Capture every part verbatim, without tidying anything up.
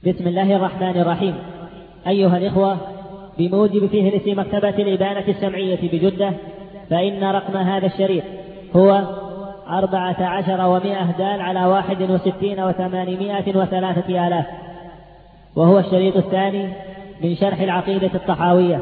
بسم الله الرحمن الرحيم. أيها الإخوة، بموجب فهرس مكتبة الإبانة السمعية بجدة، فإن رقم هذا الشريط هو أربعة عشر ومائة دال على واحد وستين وثمانمائة وثلاثة آلاف، وهو الشريط الثاني من شرح العقيدة الطحاوية.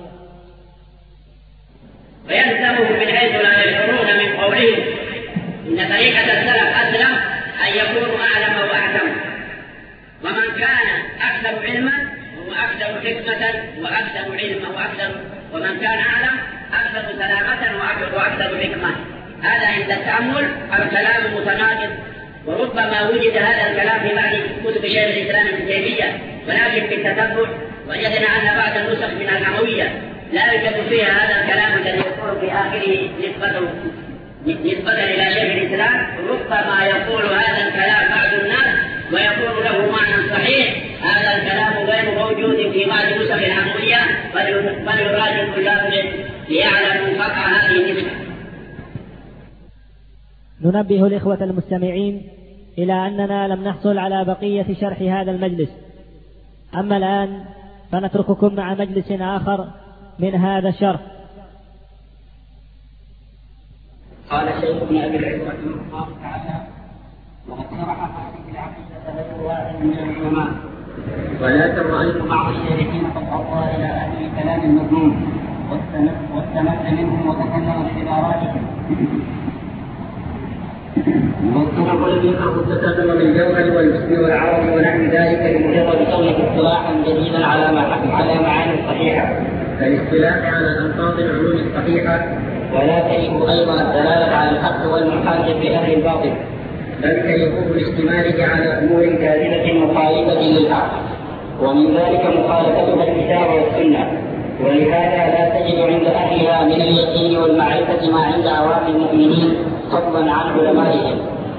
ويلزمهم من حيث لا يشعرون من قولهم إن طريقة السلف أسلم أن يكونوا أعلم وأحكم، ومن كان أكثر علما هو أكثر حكمة وأكثر علما وأكثر، ومن كان أعلم أكثر سلامة وأكثر حكمة. هذا عند التأمل الكلام متناقض، وربما وجد هذا الكلام في بعض كتب شيخ الإسلام ابن تيمية، ولكن بالتتبع وجدنا أن بعض النسخ من الحموية لا يوجد فيها هذا الكلام الذي يقول في آخره نسبته نسبة إلى شيخ الإسلام. ربما يقول هذا الكلام بعض الناس ويكون له معنى صحيح. هذا الكلام غير موجود في بعض نسخ الحموية، بل يراجع طلاب ليعلموا فقع هذه النسبة. ننبه الإخوة المستمعين إلى أننا لم نحصل على بقية شرح هذا المجلس. أما الآن فنترككم مع مجلس آخر من هذا الشرح. قال الشيخ ابن أبي العز رحمه الله تعالى: وقد شرح هذه العقيدة غير واحد من العلماء، ولكن رأيت بعض الشارحين قد أوصى إلى أهل الكلام المذموم واستمد منهم وتكلم بعباراتهم، والطرق التي يكره التكلم بالجوهر والجسم والعرض ونحو ذلك لمجرد كونه اصطلاحا جديدا على على معاني صحيحه، فالاصطلاح على الالفاظ العلوم الصحيحه، ولا تجب ايضا الدلاله على الحق والمحاجه في اهل الباطل، بل تجب الاشتمال على امور كاذبه مخالفه للحق، ومن ذلك مخالفتها الكتاب والسنه، ولهذا لا تجد عند اهلها من اليقين والمعرفه ما عند عوام المؤمنين فضلا عن علمائهم.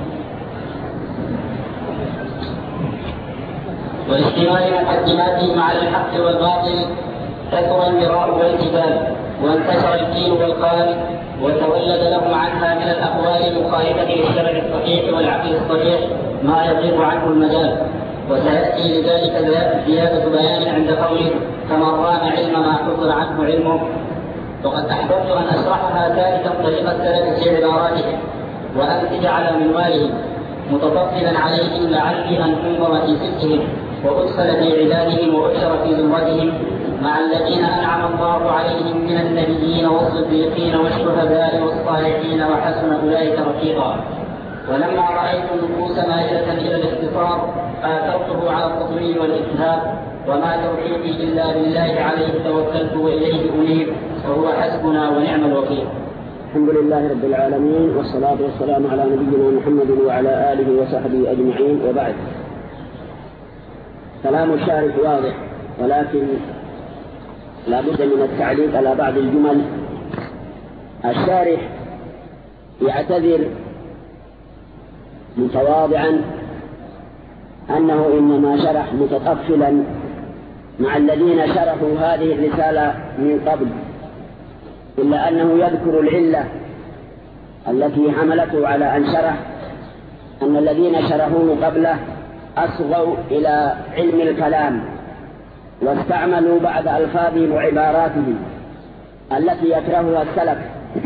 والاجتماع مقدماتهم على الحق والباطل كثر المراء والجدال، وانتشر الدين والقال، وتولد لهم عنها من الاقوال المخالفه للشرع الصحيح والعقل الصحيح ما يضيق عنه المجال، وسياتي لذلك زياده بيان عند قوله: كما رام علم ما حفظ عنه علمه. وقد احببت ان اشرحها ثالثا طريق السلف في عباراتهم وأنتج على منوالهم، متفضلا عليهم لعلي أن أنظر في سكهم وأدخل في عبادهم وأشر في زمرتهم مع الذين أنعم الله عليهم من النبيين والصديقين والشهداء والصالحين وحسن أولئك رفيقا. ولما رأيت النفوس مائلة إلى الاختصار آثرته على التطويل والإجهاد، وما توفيقي إلا بالله عليه توكلت وإليه أنيب، وهو حسبنا ونعم الوكيل. الحمد لله رب العالمين، والصلاة والسلام على نبينا محمد وعلى آله وصحبه أجمعين، وبعد. كلام الشارح واضح، ولكن لا بد من التعليق على بعض الجمل. الشارح يعتذر متواضعا أنه إنما شرح متطفلا مع الذين شرحوا هذه الرسالة من قبل، إلا أنه يذكر العلة التي حملته على أن شرح أن الذين شرحوه قبله أصغوا إلى علم الكلام واستعملوا بعض ألفاظهم وعباراتهم التي يكرهها السلف.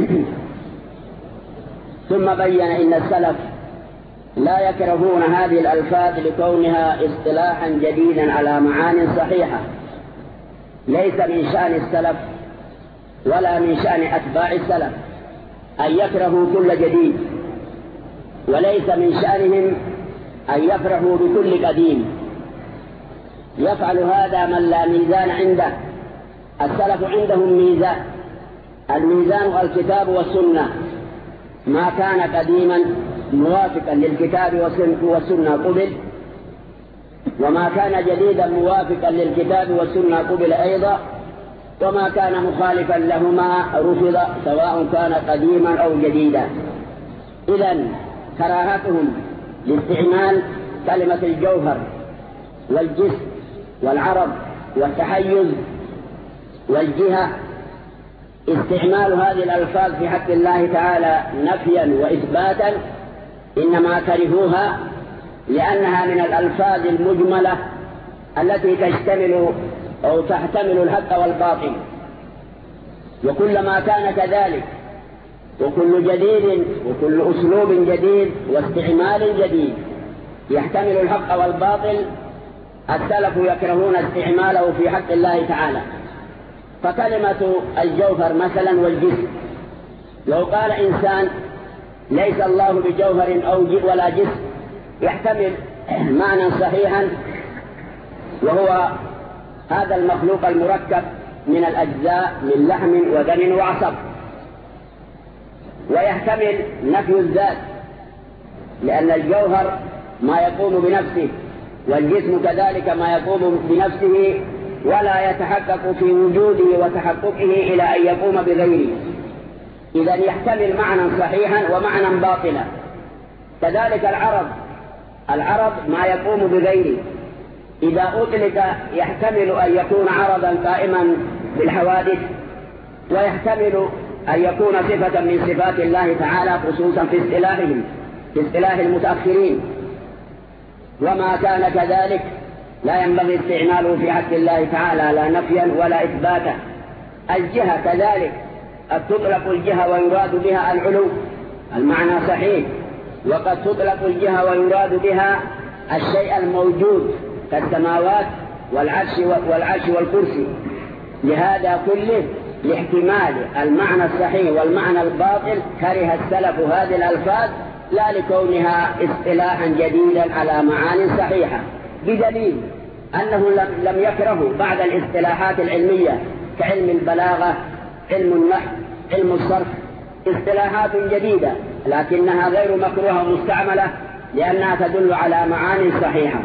ثم بين إن السلف لا يكرهون هذه الألفاظ لكونها اصطلاحا جديدا على معان صحيحة، ليس من شأن السلف ولا من شأن أتباع السلف أن يكرهوا كل جديد، وليس من شأنهم أن يفرحوا بكل قديم. يفعل هذا من لا ميزان عنده. السلف عندهم ميزان، الميزان الكتاب والسنة، ما كان قديما موافقا للكتاب والسنة قبل، وما كان جديدا موافقا للكتاب والسنة قبل أيضا، وما كان مخالفا لهما رفض سواء كان قديما أو جديدا. إذن كراهتهم لاستعمال كلمة الجوهر والجسم والعرض والتحيز والجهة، استعمال هذه الألفاظ في حق الله تعالى نفيا وإثباتا، إنما كرهوها لأنها من الألفاظ المجملة التي تشتمل أو تحتمل الحق والباطل، وكلما كان كذلك وكل جديد وكل أسلوب جديد واستعمال جديد يحتمل الحق والباطل السلف يكرهون استعماله في حق الله تعالى. فكلمة الجوهر مثلا والجسم، لو قال إنسان ليس الله بجوهر أو ولا جسم يحتمل معنى صحيحا، وهو هذا المخلوق المركب من الأجزاء من لحم ودم وعصب، ويحتمل نفي الذات لأن الجوهر ما يقوم بنفسه والجسم كذلك ما يقوم بنفسه ولا يتحقق في وجوده وتحققه إلى أن يقوم بغيره. إذا يحتمل معنى صحيحا ومعنى باطلا. كذلك العرض العرض ما يقوم بغيره، إذا أطلق يحتمل أن يكون عرضا قائما بالحوادث، ويحتمل أن يكون صفة من صفات الله تعالى خصوصا في اصطلاحهم في اصطلاح المتأخرين. وما كان كذلك لا ينبغي استعماله في حق الله تعالى لا نفيا ولا إثباتا. الجهة كذلك قد تطلق الجهة ويراد بها العلو، المعنى صحيح، وقد تطلق الجهة ويراد بها الشيء الموجود كالسماوات والعرش والعرش والكرسي. لهذا كله لاحتمال المعنى الصحيح والمعنى الباطل كره السلف هذه الألفاظ لا لكونها اصطلاحا جديدا على معان صحيحة، بدليل أنه لم يكرهوا بعد الاصطلاحات العلمية كعلم البلاغة، علم النحو، علم الصرف، اصطلاحات جديدة لكنها غير مكروهة ومستعملة لأنها تدل على معاني صحيحة.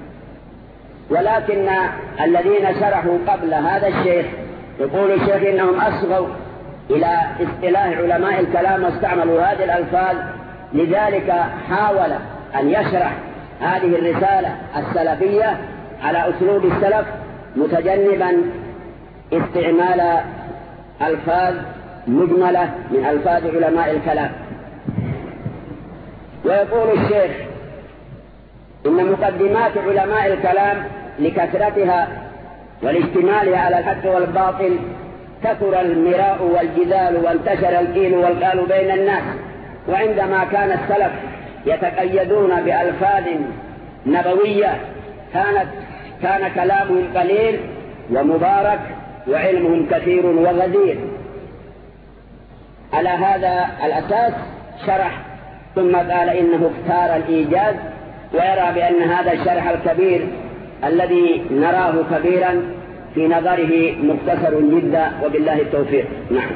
ولكن الذين شرحوا قبل هذا الشيخ يقول الشيخ إنهم أصغوا إلى اصطلاح علماء الكلام واستعملوا هذه الألفاظ، لذلك حاول أن يشرح هذه الرسالة السلفية على أسلوب السلف متجنبا استعمال ألفاظ مجملة من ألفاظ علماء الكلام. ويقول الشيخ إن مقدمات علماء الكلام لكثرتها والاشتمالها على الحق والباطل كثر المراء والجدال وانتشر القيل والقال بين الناس. وعندما كان السلف يتقيدون بألفاظ نبوية كانت كان كلامهم قليل ومبارك وعلمهم كثير وغزير. على هذا الأساس شرح ثم قال إنه اختار الإيجاز، ويرى بأن هذا الشرح الكبير الذي نراه كبيرا في نظره مختصر جدا، وبالله التوفيق. نعم.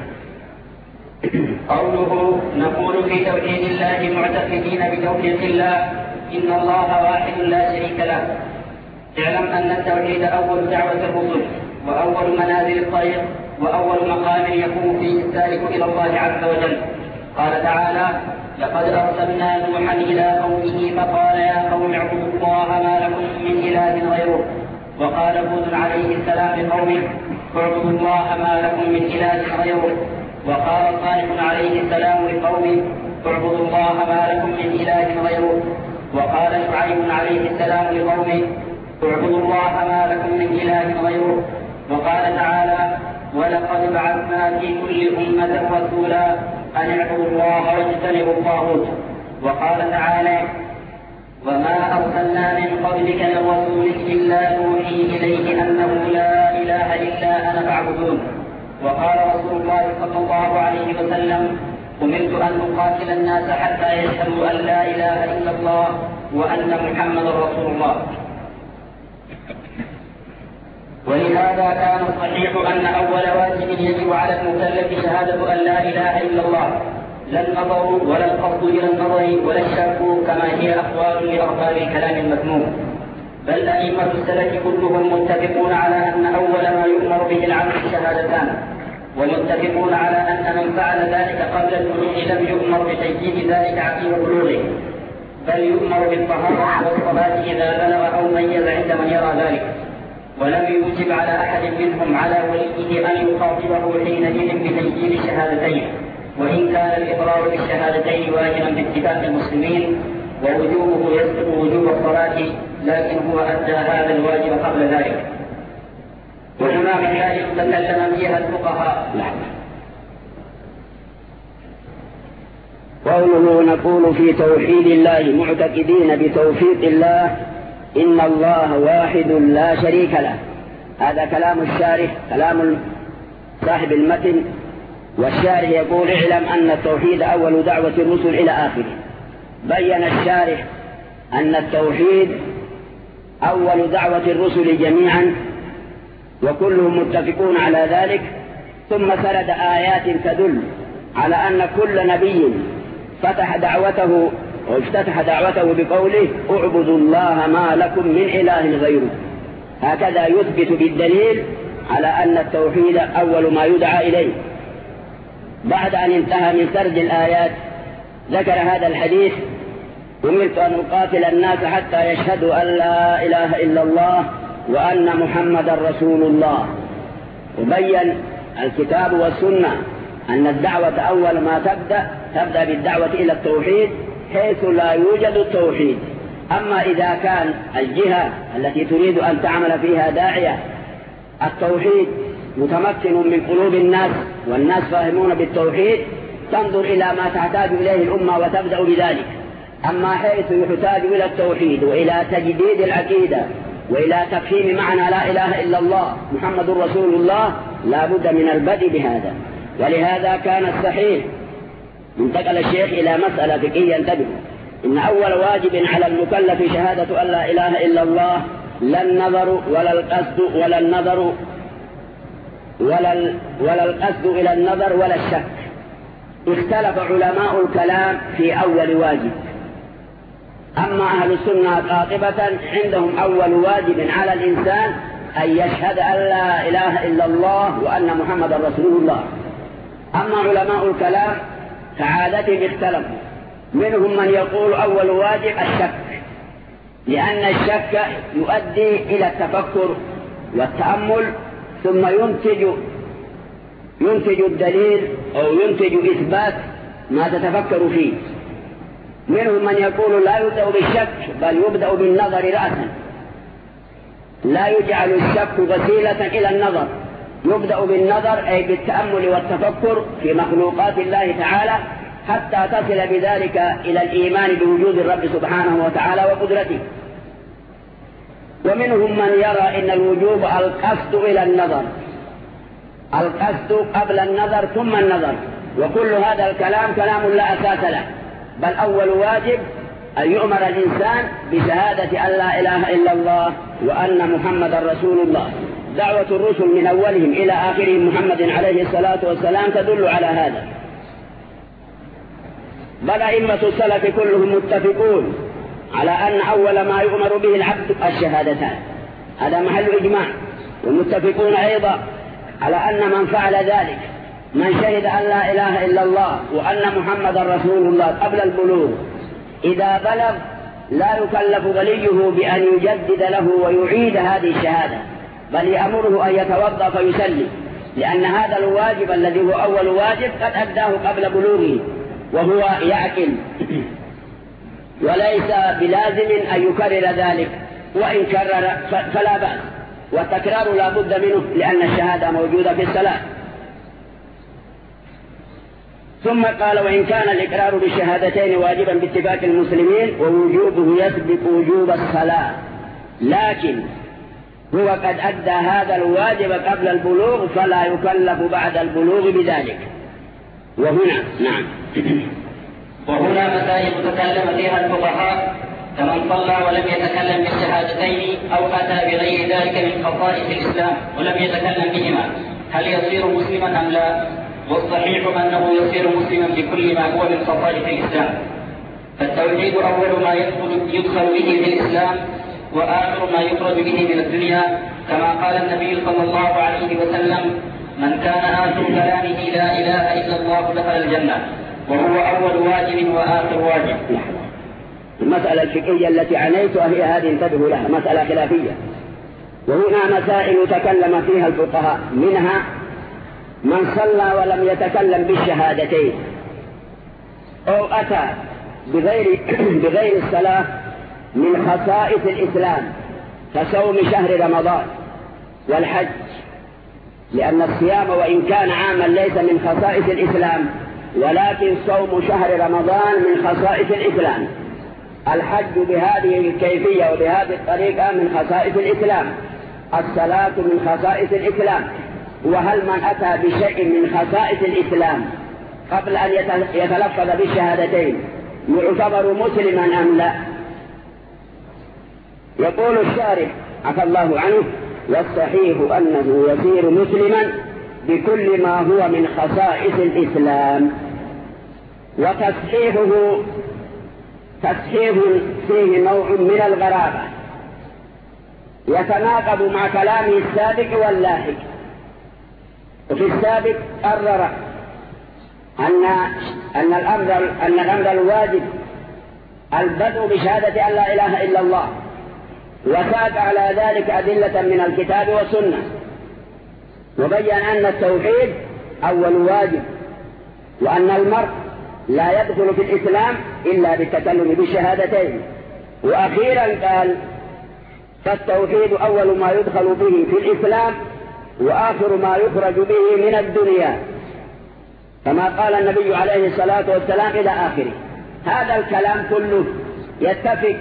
قوله نقول في توحيد الله معتقدين بتوحيد الله إن الله واحد لا شريك له. اعلم أن التوحيد أول دعوة الرسل وأول منازل الطريق وأول مقام يقوم فيه السالك إلى الله عز وجل. قال تعالى: لقد أرسلنا نوحا إلى قومه فقال يا قوم اعبدوا الله ما لكم من إله غيره. وقال هود عليه السلام لقومه اعبدوا الله ما لكم من إله غيره. وقال صالح عليه السلام لقومه اعبدوا الله ما لكم من إله غيره. وقال شعيب عليه السلام لقومه اعبدوا الله ما لكم من إله غيره. وقال تعالى: ولقد بعثنا في كل أمة رسولا أن اعبدوا الله واجتنبوا الطاغوت. وقال تعالى: وما أرسلنا من قبلك من رسول إلا نوحي إليه أنه لا إله إلا أنا فاعبدون. وقال رسول الله صلى الله عليه وسلم: أمرت أن أقاتل الناس حتى يشهدوا أن لا إله إلا الله وأن محمدا رسول الله. ولهذا كان الصحيح أن أول واجب يجب على المكلف شهادة أن لا إله إلا الله، لا النظر ولا القصد إلى النظر ولا الشك كما هي أقوال لأرباب الكلام المذموم. بل أئمة السلف كلهم متفقون على أن أول ما يؤمر به العبد شهادتان، ومتفقون على أن من فعل ذلك قبل البلوغ لم يؤمر بتجديد ذلك عقيم بلوغه، بل يؤمر بالطهارة والصلاة إذا بلغ أو ميز عند من يرى ذلك. ولم يوجب على أحد منهم على وليه أن يخاطبه حينئذ بتجديد الشهادتين، وإن كان الإقرار بالشهادتين واجبا باتفاق المسلمين ووجوبه يسبق وجوب الصلاة لكن هو أدى هذا الواجب قبل ذلك. وهنا مسائل تكلم فيها الفقهاء. قوله نقول في توحيد الله معتقدين بتوفيق الله إن الله واحد لا شريك له. هذا كلام الشارح، كلام صاحب المتن. والشارح يقول اعلم أن التوحيد أول دعوة الرسل إلى آخره. بين الشارح أن التوحيد أول دعوة الرسل جميعا وكلهم متفقون على ذلك، ثم سرد آيات تدل على أن كل نبي فتح دعوته وافتتح دعوته بقوله اعبدوا الله ما لكم من إله غيره. هكذا يثبت بالدليل على أن التوحيد أول ما يدعى إليه. بعد أن انتهى من سرد الآيات ذكر هذا الحديث: أمرت أن أقاتل الناس حتى يشهدوا أن لا إله إلا الله وأن محمدا رسول الله. وبين الكتاب والسنة أن الدعوة أول ما تبدأ تبدأ بالدعوة إلى التوحيد حيث لا يوجد التوحيد. أما إذا كان الجهة التي تريد أن تعمل فيها داعية التوحيد متمكن من قلوب الناس والناس فاهمون بالتوحيد تنظر إلى ما تحتاج إليه الأمة وتبدأ بذلك. أما حيث يحتاج إلى التوحيد وإلى تجديد العقيدة وإلى تفهيم معنى لا إله إلا الله محمد رسول الله لا بد من البدء بهذا. ولهذا كان الصحيح انتقل الشيخ إلى مسألة فقهية انتبهوا: إن أول واجب على المكلف شهادة أن لا إله إلا الله، لا النظر ولا القصد ولا النظر ولا, ولا القصد إلى النظر ولا الشك. اختلف علماء الكلام في أول واجب. أما أهل السنة قاطبة عندهم أول واجب على الإنسان أن يشهد أن لا إله إلا الله وأن محمد رسول الله. أما علماء الكلام كعادتهم اختلفوا، منهم من يقول أول واجب الشك، لأن الشك يؤدي إلى التفكر والتأمل ثم ينتج ينتج الدليل أو ينتج إثبات ما تتفكر فيه. منهم من يقول لا يبدأ بالشك بل يبدأ بالنظر رأسا، لا يجعل الشك وسيلة إلى النظر، يبدأ بالنظر أي بالتأمل والتفكر في مخلوقات الله تعالى حتى تصل بذلك إلى الإيمان بوجود الرب سبحانه وتعالى وقدرته. ومنهم من يرى إن الوجوب القصد إلى النظر، القصد قبل النظر ثم النظر، وكل هذا الكلام كلام لا أساس له، بل أول واجب أن يؤمر الإنسان بشهادة أن لا إله إلا الله وأن محمد رسول الله. دعوة الرسل من أولهم إلى آخرهم محمد عليه الصلاة والسلام تدل على هذا. بل أئمة السلف كلهم متفقون على أن أول ما يؤمر به العبد الشهادتان، هذا محل إجماع. ومتفقون أيضا على أن من فعل ذلك، من شهد أن لا إله إلا الله وأن محمد رسول الله قبل البلوغ، إذا بلغ لا يكلف وليه بأن يجدد له ويعيد هذه الشهادة، بل يأمره أن يتوضأ فيسلم، لأن هذا الواجب الذي هو أول واجب قد أداه قبل بلوغه وهو يعقل، وليس بلازم أن يكرر ذلك، وإن كرر فلا بأس، والتكرار لا بد منه لأن الشهادة موجودة في الصلاة. ثم قال: وإن كان الإقرار بالشهادتين واجبا باتفاق المسلمين ووجوبه يسبق وجوب الصلاة، لكن هو قد أدى هذا الواجب قبل البلوغ فلا يكلف بعد البلوغ بذلك. وهنا نعم وهنا مسائل تكلم فيها الفقهاء: فمن صلى ولم يتكلم بالشهادتين أو أتى بغير ذلك من خصائص الإسلام ولم يتكلم بهما، هل يصير مسلما أم لا؟ والصحيح أنه يصير مسلما بكل ما هو من خصائص الإسلام. فالتوحيد أول ما يدخل به في الإسلام وآخر ما يخرج به من الدنيا، كما قال النبي صلى الله عليه وسلم: من كان آخر كلامه لا إله إلا الله دخل الجنة، وهو أول واجب وآخر واجب. المسألة الفقهية التي عنيتها هي هذه، انتبهوا لها، مسألة خلافية. وهنا مسائل تكلم فيها الفقهاء، منها من صلى ولم يتكلم بالشهادتين أو أتى بغير, بغير الصلاة من خصائص الإسلام كصوم شهر رمضان والحج، لأن الصيام وإن كان عاما ليس من خصائص الإسلام، ولكن صوم شهر رمضان من خصائص الإسلام. الحج بهذه الكيفية وبهذه الطريقة من خصائص الإسلام. الصلاة من خصائص الإسلام. وهل من أتى بشيء من خصائص الإسلام قبل أن يتلفظ بالشهادتين يعتبر مسلما أم لا؟ يقول الشارح عفى الله عنه: والصحيح أنه يصير مسلما بكل ما هو من خصائص الإسلام. وتصحيحه تصحيح فيه نوع من الغرابة يتناقض مع كلامه السابق واللاحق. وفي السابق قرر أن أن الأمر أن الأمر الواجب البدء بشهادة أن لا إله إلا الله، وساق على ذلك أدلة من الكتاب والسنة، وبين أن التوحيد أول واجب، وأن المرء لا يدخل في الإسلام إلا بالتكلم بالشهادتين. وأخيرا قال: فالتوحيد أول ما يدخل به في الإسلام وآخر ما يخرج به من الدنيا، كما قال النبي عليه الصلاة والسلام إلى آخره. هذا الكلام كله يتفق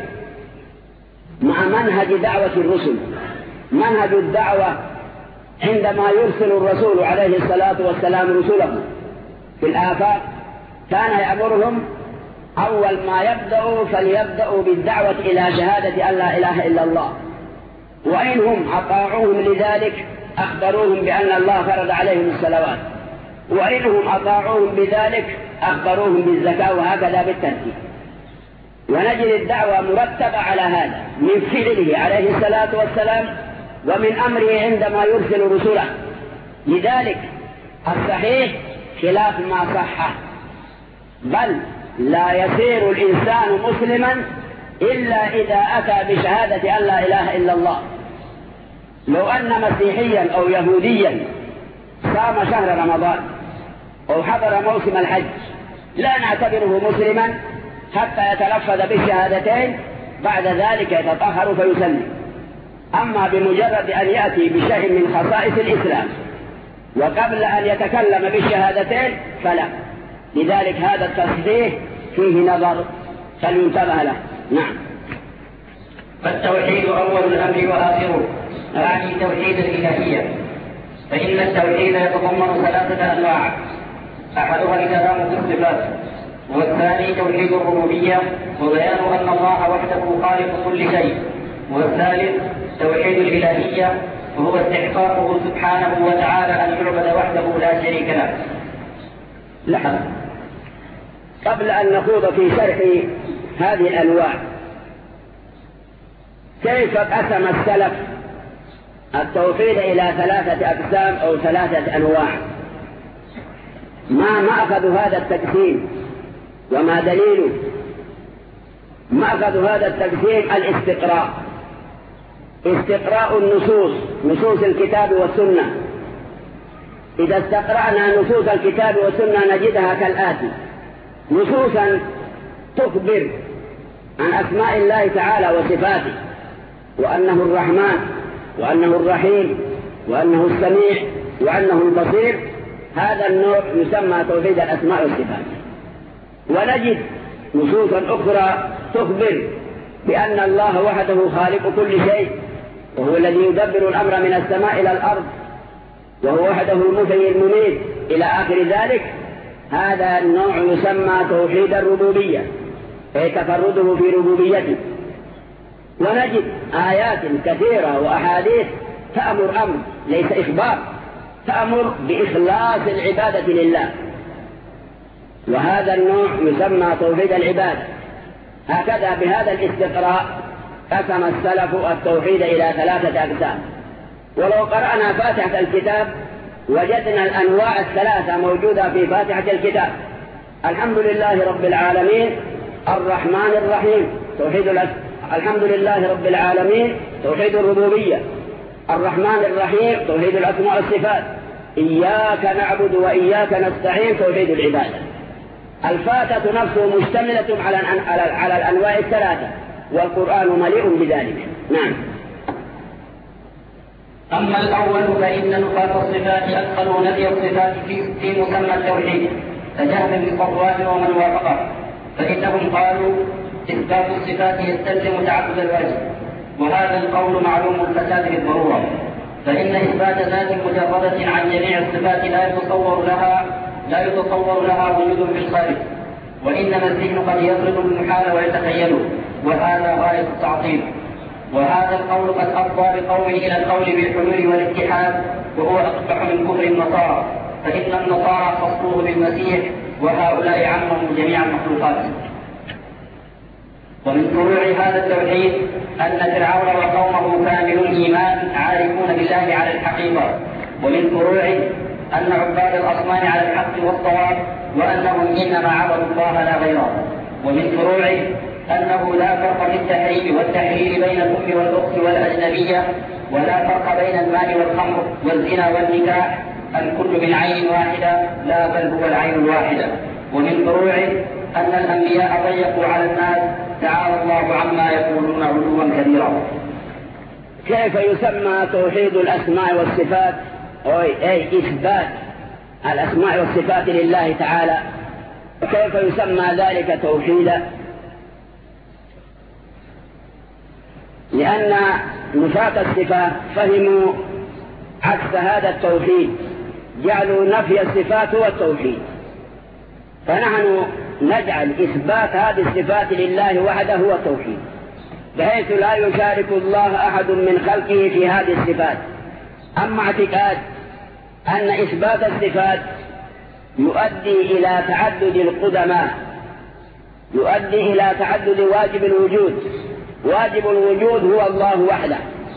مع منهج دعوة الرسل. منهج الدعوة عندما يرسل الرسول عليه الصلاة والسلام رسله في الآفاق كان يأمرهم أول ما يبدأوا فليبدأوا بالدعوة إلى شهادة أن لا إله إلا الله، وإنهم أطاعوهم لذلك أخبروهم بأن الله فرض عليهم الصلوات، وإنهم أطاعوهم بذلك أخبروهم بالزكاة، وهكذا بالترتيب. ونجد الدعوة مرتبة على هذا من فعله عليه الصلاة والسلام ومن أمره عندما يرسل رسله. لذلك الصحيح خلاف ما صح، بل لا يصير الإنسان مسلما إلا إذا أتى بشهادة أن لا إله إلا الله. لو أن مسيحيا أو يهوديا صام شهر رمضان أو حضر موسم الحج لا نعتبره مسلما حتى يتلفظ بالشهادتين، بعد ذلك يتطهر فيسلم. أما بمجرد أن يأتي بشيء من خصائص الإسلام وقبل أن يتكلم بالشهادتين فلا. لذلك هذا التصحيح فيه نظر فلينتبه له. نعم. فالتوحيد أول الأمر وآخره، أعني توحيد الإلهية، فإن التوحيد يتضمن ثلاثة أنواع: أحدها الكلام في الصفات، والثاني توحيد الربوبية وبيان أن الله وحده خالق كل شيء، والثالث توحيد الإلهية وهو استحقاقه سبحانه وتعالى أن يعبد وحده لا شريك له. لحظة، قبل أن نخوض في شرح هذه الأنواع، كيف قسم السلف التوحيد إلى ثلاثة أقسام أو ثلاثة أنواع؟ ما مأخذ هذا التقسيم وما دليله؟ مأخذ هذا التقسيم الاستقراء، استقراء النصوص، نصوص الكتاب والسنة. إذا استقرأنا نصوص الكتاب والسنة نجدها كالآتي: نصوصا تخبر عن أسماء الله تعالى وصفاته، وأنه الرحمن وأنه الرحيم وأنه السميع وأنه البصير. هذا النوع يسمى توحيد الأسماء والصفات. ونجد نصوصا أخرى تخبر بأن الله وحده خالق كل شيء، وهو الذي يدبر الأمر من السماء إلى الأرض، وهو وحده المحيي المميت إلى آخر ذلك. هذا النوع يسمى توحيد الربوبية، أي تفرده في ربوبيته. ونجد آيات كثيرة وأحاديث تأمر أمر ليس إخبار، تأمر بإخلاص العبادة لله، وهذا النوع يسمى توحيد العبادة. هكذا بهذا الاستقراء قسم السلف التوحيد إلى ثلاثة أقسام. ولو قرأنا فاتحة الكتاب وجدنا الأنواع الثلاثة موجودة في فاتحة الكتاب: الحمد لله رب العالمين، الرحمن الرحيم، توحيد الأسماء، الحمد لله رب العالمين توحيد الربوبية، الرحمن الرحيم توحيد الأسماء والصفات، إياك نعبد وإياك نستعين توحيد العبادة. الفاتحة نفسه مشتملة على على الأنواع الثلاثة: والقرآن مليء بذلك. نعم. أما الأول فإن نفاة الصفات أدخلوا نفي الصفات في مسمى التوحيد كجهم بصفوان ومن وافقه، فإنهم قالوا إثبات الصفات يستلزم تعدد الواجب، وهذا القول معلوم الفساد بالضرورة، فإن إثبات ذات مجردة عن جميع الصفات لا يتصور لها لا يتصور لها وجود في الخارج، وإنما الذهن قد يفرض المحال ويتخيله، وهذا غاية التعطيل. وهذا القول قد أفضى بقوم إلى القول بالحلول والاتحاد، وهو أقبح من كفر النصارى، فإن النصارى خصوه بالمسيح وهؤلاء عمهم جميع المخلوقات. ومن فروع هذا التوحيد أن فرعون وقومه كاملو الإيمان عارفون بالله على الحقيقة، ومن فروعه أن عباد الأصنام على الحق والصواب، وأنهم إنما عبدوا الله لا غيره. ومن فروعه أنه لا فرق في التحريم والتحليل بين الأم والأخت والأجنبية، ولا فرق بين الماء والخمر والزنا والنكاح، الكل من عين واحدة لا بل هو العين الواحدة. ومن فروعه أن الأنبياء ضيقوا على الناس تعالى الله عما يقولون علوا كبيرا. كيف يسمى توحيد الأسماء والصفات أي إثبات الأسماء والصفات لله تعالى؟ كيف يسمى ذلك توحيدا؟ لأن نفاة الصفات فهموا عكس هذا التوحيد، جعلوا نفي الصفات هو التوحيد، فنحن نجعل إثبات هذه الصفات لله وحده هو التوحيد، بحيث لا يشارك الله أحد من خلقه في هذه الصفات. أما اعتقاد أن إثبات الصفات يؤدي إلى تعدد القدماء، يؤدي إلى تعدد واجب الوجود، واجب الوجود هو الله وحده،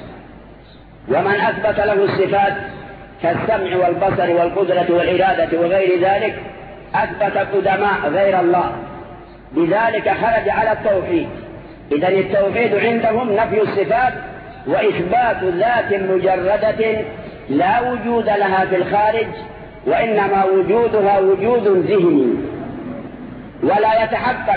ومن أثبت له الصفات كالسمع والبصر والقدرة والإرادة وغير ذلك أثبت قدماء غير الله، بذلك خرج على التوحيد. إذن التوحيد عندهم نفي الصفات وإثبات ذات مجردة لا وجود لها في الخارج، وإنما وجودها وجود ذهني، ولا يتحقق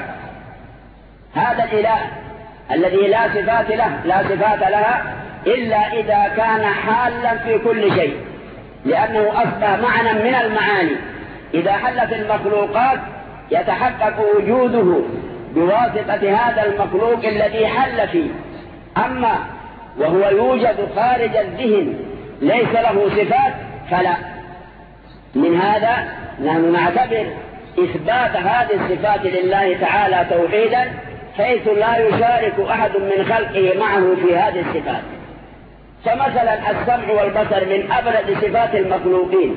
هذا الإله الذي لا صفات له لا صفات لها إلا إذا كان حالا في كل شيء، لأنه أصبح معنى من المعاني. إذا حل في المخلوقات يتحقق وجوده بواسطة هذا المخلوق الذي حل فيه. أما وهو يوجد خارج الذهن ليس له صفات فلا. من هذا نحن نعتبر إثبات هذه الصفات لله تعالى توحيدا، حيث لا يشارك أحد من خلقه معه في هذه الصفات. فمثلا السمع والبصر من أبرز صفات المخلوقين،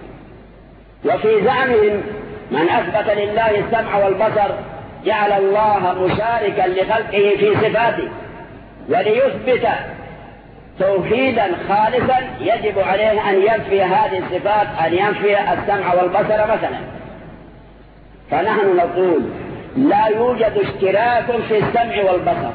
وفي زعمهم من أثبت لله السمع والبصر جعل الله مشاركا لخلقه في صفاته، وليثبت توحيدا خالصا يجب عليه أن ينفي هذه الصفات، أن ينفي السمع والبصر مثلا. فنحن نقول لا يوجد اشتراك في السمع والبصر،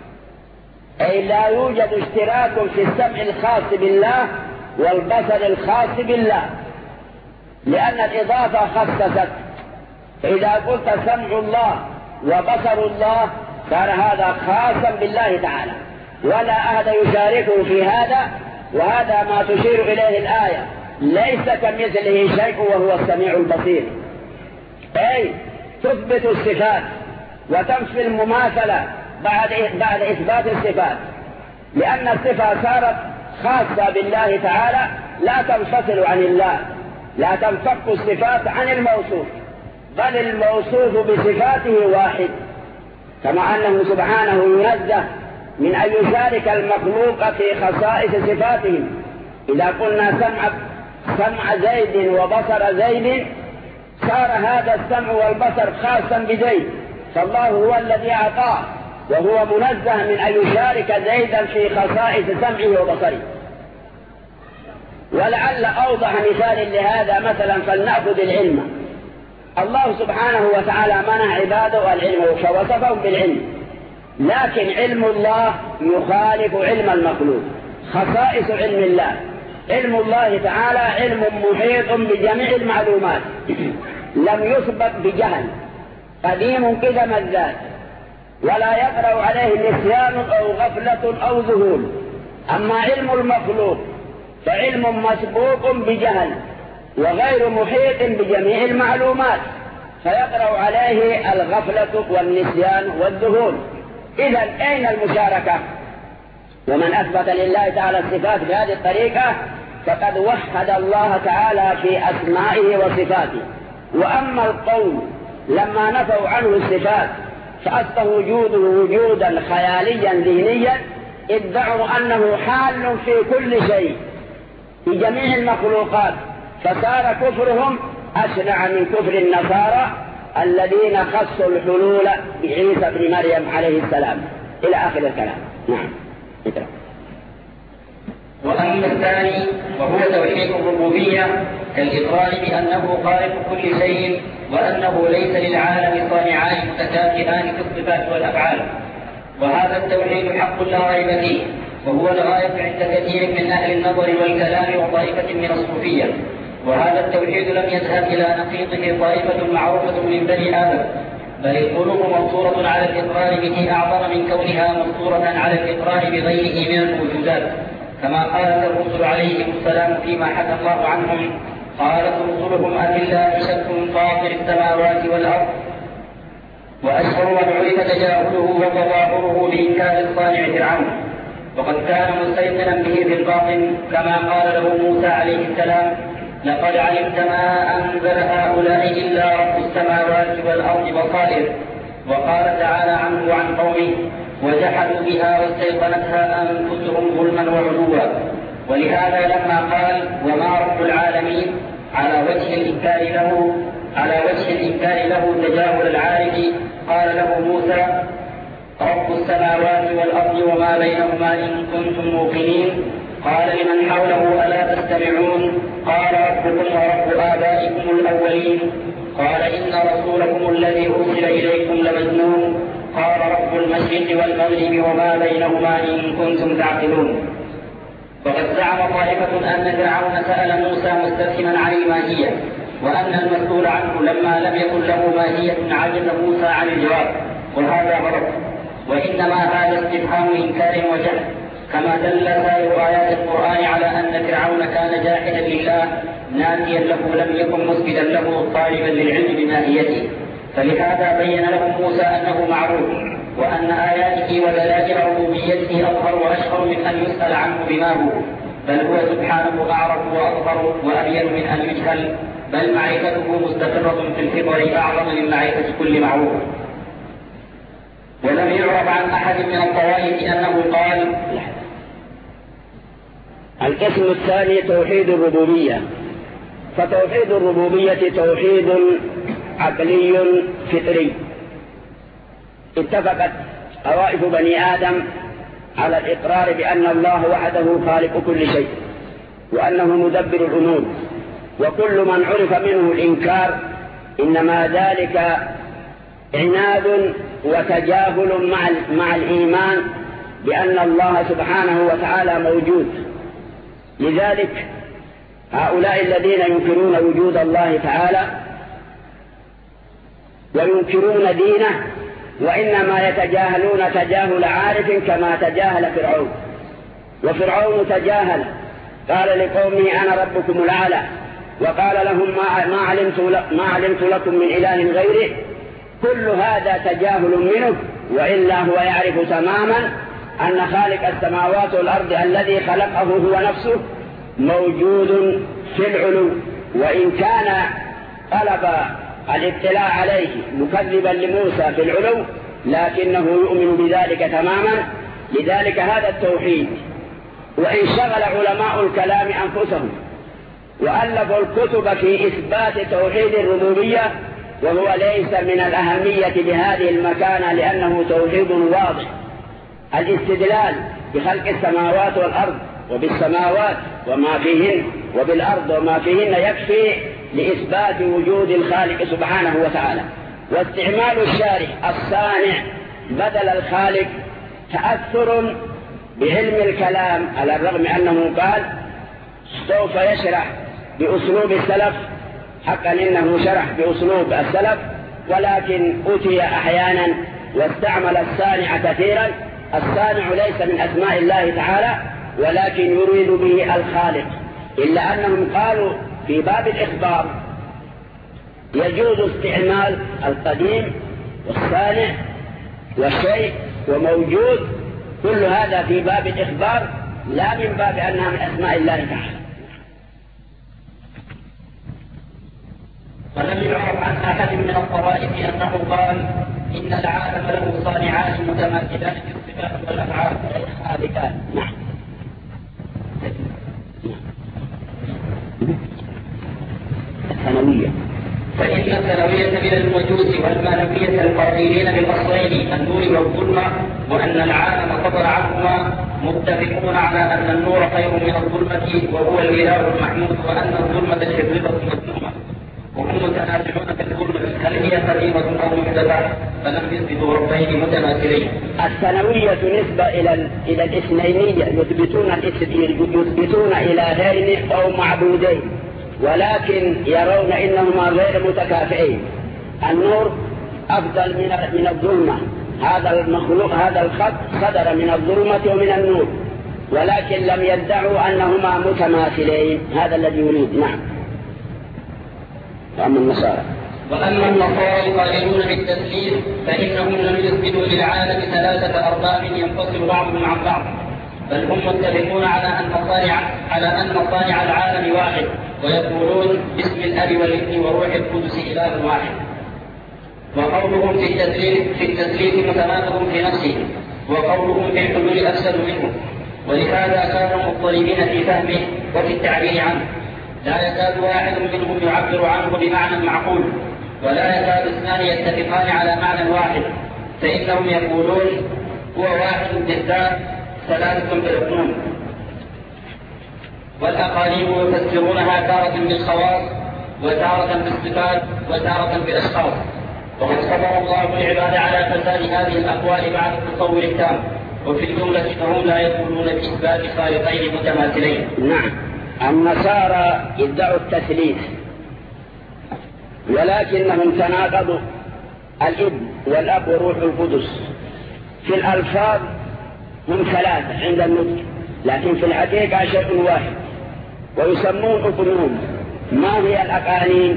أي لا يوجد اشتراك في السمع الخاص بالله والبصر الخاص بالله، لأن الإضافة خصصت. فإذا قلت سمع الله وبصر الله صار هذا خاصا بالله تعالى، ولا أحد يشاركه في هذا، وهذا ما تشير إليه الآية ليس كمثله شيء وهو السميع البصير. أي تثبت الصفات وتنفي المماثلة بعد بعد إثبات الصفات، لأن الصفة صارت خاصة بالله تعالى لا تنفصل عن الله، لا تنفك الصفات عن الموصوف، بل الموصوف بصفاته واحد، كما أنه سبحانه ينزه من أن يشارك المخلوق في خصائص صفاتهم. إذا قلنا سمع سمع زيد وبصر زيد صار هذا السمع والبصر خاصا بزيد، فالله هو الذي أعطاه، وهو منزه من أن يشارك زيدا في خصائص سمعه وبصره. ولعل أوضح مثال لهذا مثلا فلنأخذ العلم. الله سبحانه وتعالى منع عباده العلم فوصفهم بالعلم، لكن علم الله يخالف علم المخلوق. خصائص علم الله: علم الله تعالى علم محيط بجميع المعلومات، لم يسبق بجهل، قديم قدم الذات، ولا يقرأ عليه نسيان أو غفلة أو ذهول. أما علم المخلوق فعلم مسبوق بجهل وغير محيط بجميع المعلومات، فيقرأ عليه الغفلة والنسيان والذهول. إذن أين المشاركة؟ ومن أثبت لله تعالى الصفات بهذه الطريقة فقد وحد الله تعالى في أسمائه وصفاته. وأما القوم لما نفوا عنه الصفات فأصبح وجوده وجودا خياليا ذهنيا، ادعوا أنه حال في كل شيء في جميع المخلوقات، فصار كفرهم أشنع من كفر النصارى الذين خصوا الحلول بعيسى بن مريم عليه السلام إلى آخر الكلام. نعم. وأما الثاني وهو توحيد الربوبية كالإقرار بأنه خالق كل شيء وأنه ليس للعالم صانعان متكافئان في الصفات والأفعال، وهذا التوحيد حق لا ريب فيه، وهو الغاية عند كثير من أهل النظر والكلام وطائفة من الصوفية. وهذا التوحيد لم يذهب إلى نقيضه طائفة معروفة من بني آدم، بل القلوب مفطورة على الإقرار به أعظم من كونها مفطورة على الإقرار بغيره من الوجودات، كما قالت الرسل عليهم السلام فيما حكى الله عنهم: قالت رسلهم أبالله شك فاطر السماوات والأرض. وأشهر من عرف تجاهله وتظاهره بإنكار الصانع فرعون، وقد كان مستيقنا به في الباطن، كما قال له موسى عليه السلام: لقد علمت ما أنزل هؤلاء إلا رب السماوات والأرض بصائر. وقال تعالى عنه وعن قومه: وجحدوا بها واستيقنتها أنفسهم ظلما وعلوا. ولهذا لما قال: وما رب العالمين، على وجه الإنكار له على وجه الإنكار له تجاهل العارف، قال له موسى: رب السماوات والأرض وما بينهما إن كنتم موقنين. قال لمن حوله: ألا تستمعون؟ قال: ربكم ورب آبائكم الأولين. قال: إن رسولكم الذي أرسل إليكم لمجنون. قال: رب المشرق والمغرب وما بينهما إن كنتم تعقلون. وقد زعم طائفة أن فرعون سأل موسى مستفهما عن الماهية، وأن المسؤول عنه لما لم يكن له ماهية عجز موسى عن الجواب، وهذا غلط، وإنما هذا استفهام إنكار وجهل، كما دل سائر آيات القرآن على أن فرعون كان جاحدا لله ناسيا له لم يكن مسجدا له طالبا للعلم بماهيته. فلهذا بين لهم موسى أنه معروف، وأن آياته ودلائل ربوبيته أظهر وأشهر من أن يسأل عنه بما هو، بل هو سبحانه أعرف وأظهر وأبين من أن يجهل، بل معرفته مستقرة في الفطر أعظم من معرفة كل معروف. ولم يعرف عن أحد من الطوائف أنه قال. القسم الثاني توحيد الربوبية. فتوحيد الربوبية توحيد عقلي فطري، اتفقت طوائف بني آدم على الإقرار بأن الله وحده خالق كل شيء، وأنه مدبر الأمور، وكل من عرف منه الإنكار إنما ذلك عناد وتجاهل مع مع الإيمان بأن الله سبحانه وتعالى موجود. لذلك هؤلاء الذين ينكرون وجود الله تعالى وينكرون دينه وإنما يتجاهلون تجاهل عارف كما تجاهل فرعون. وفرعون تجاهل، قال لقومه: أنا ربكم الأعلى، وقال لهم: ما علمت ما علمت لكم من إله غيره. كل هذا تجاهل منه، وإلا هو يعرف تماما أن خالق السماوات والأرض الذي خلقه هو نفسه موجود في العلو، وإن كان طلب الاطلاع عليه مكذبا لموسى في العلو لكنه يؤمن بذلك تماما. لذلك هذا التوحيد. وإن شغل علماء الكلام أنفسهم وألفوا الكتب في إثبات توحيد الربوبية، وهو ليس من الأهمية بهذه المكانة لأنه توحيد واضح. الاستدلال بخلق السماوات والأرض وبالسماوات وما فيهن وبالأرض وما فيهن يكفي لإثبات وجود الخالق سبحانه وتعالى. واستعمال الشارح الصانع بدل الخالق تأثر بعلم الكلام، على الرغم أنه قال سوف يشرح بأسلوب السلف، حقا إنه شرح بأسلوب السلف، ولكن أتي أحيانا واستعمل الصانع كثيرا. الصانع ليس من أسماء الله تعالى ولكن يريد به الخالق، إلا أنهم قالوا في باب الإخبار يجوز استعمال القديم والصانع والشيء وموجود، كل هذا في باب الإخبار لا من باب أنها من أسماء الله تعالى. ولم يعرف عن أحد من الطوائف أنه قال إن العالم له صانعان متماثلان في الصفات والأفعال هذه. نعم. الثانوية فإن الثانوية من المجوس والمانوية القائلين بالأصلين النور والظلمة، وأن العالم فضل عنهما، متفقون على أن النور خير من الظلمة وهو الإله المحمود، وأن الظلمة الشريرة مذمومة، وهم متنازعون في الظلمة هل هي قديمة أو محدثة، فلم يثبتوا ربين متماثلين. الثانوية نسبة إلى إلى الاثنينية، يثبتون يثبتون إلهين أو معبودين، ولكن يرون إنهما غير متكافئين. النور أفضل من من الظلمة، هذا المخلوق هذا الخط صدر من الظلمة ومن النور، ولكن لم يدعوا أنهما متماثلين، هذا الذي يريد. نعم. وأما النصارى وأما النصارى القائلون بالتثليث فإنهم لم يثبتوا للعالم ثلاثة أرباب ينفصل بعضهم عن بعض، بل هم متفقون على أن صانع على أن صانع العالم واحد، ويقولون باسم الأب والابن والروح القدس إله واحد. وقولهم في التثليث في التثليث متناقض في نفسه، وقولهم في الحلول أفسد منه، ولهذا كانوا مضطربين في فهمه وفي التعبير عنه. لا يكاد واحد منهم يعبر عنه بمعنى معقول، ولا يكاد اثنان يتفقان على معنى واحد، فإنهم يقولون هو واحد بالذات ثلاثة بالاثنين. والأقاليم يفسرونها تارة بالخواص وتارة بالصفات وتارة بالأشخاص، وقد صبر الله العباد على فساد هذه الأقوال بعد التصور التام، وفي الجملة فهم لا يقولون بإثبات خالقين متماثلين. نعم. النصارى ادعوا التثليث، ولكنهم تناقضوا الابن والأب والروح القدس. في الألفاظ هم ثلاثة عند النطق، لكن في الحقيقة شيء واحد، ويسمون أقنوم. ما هي الأقانيم؟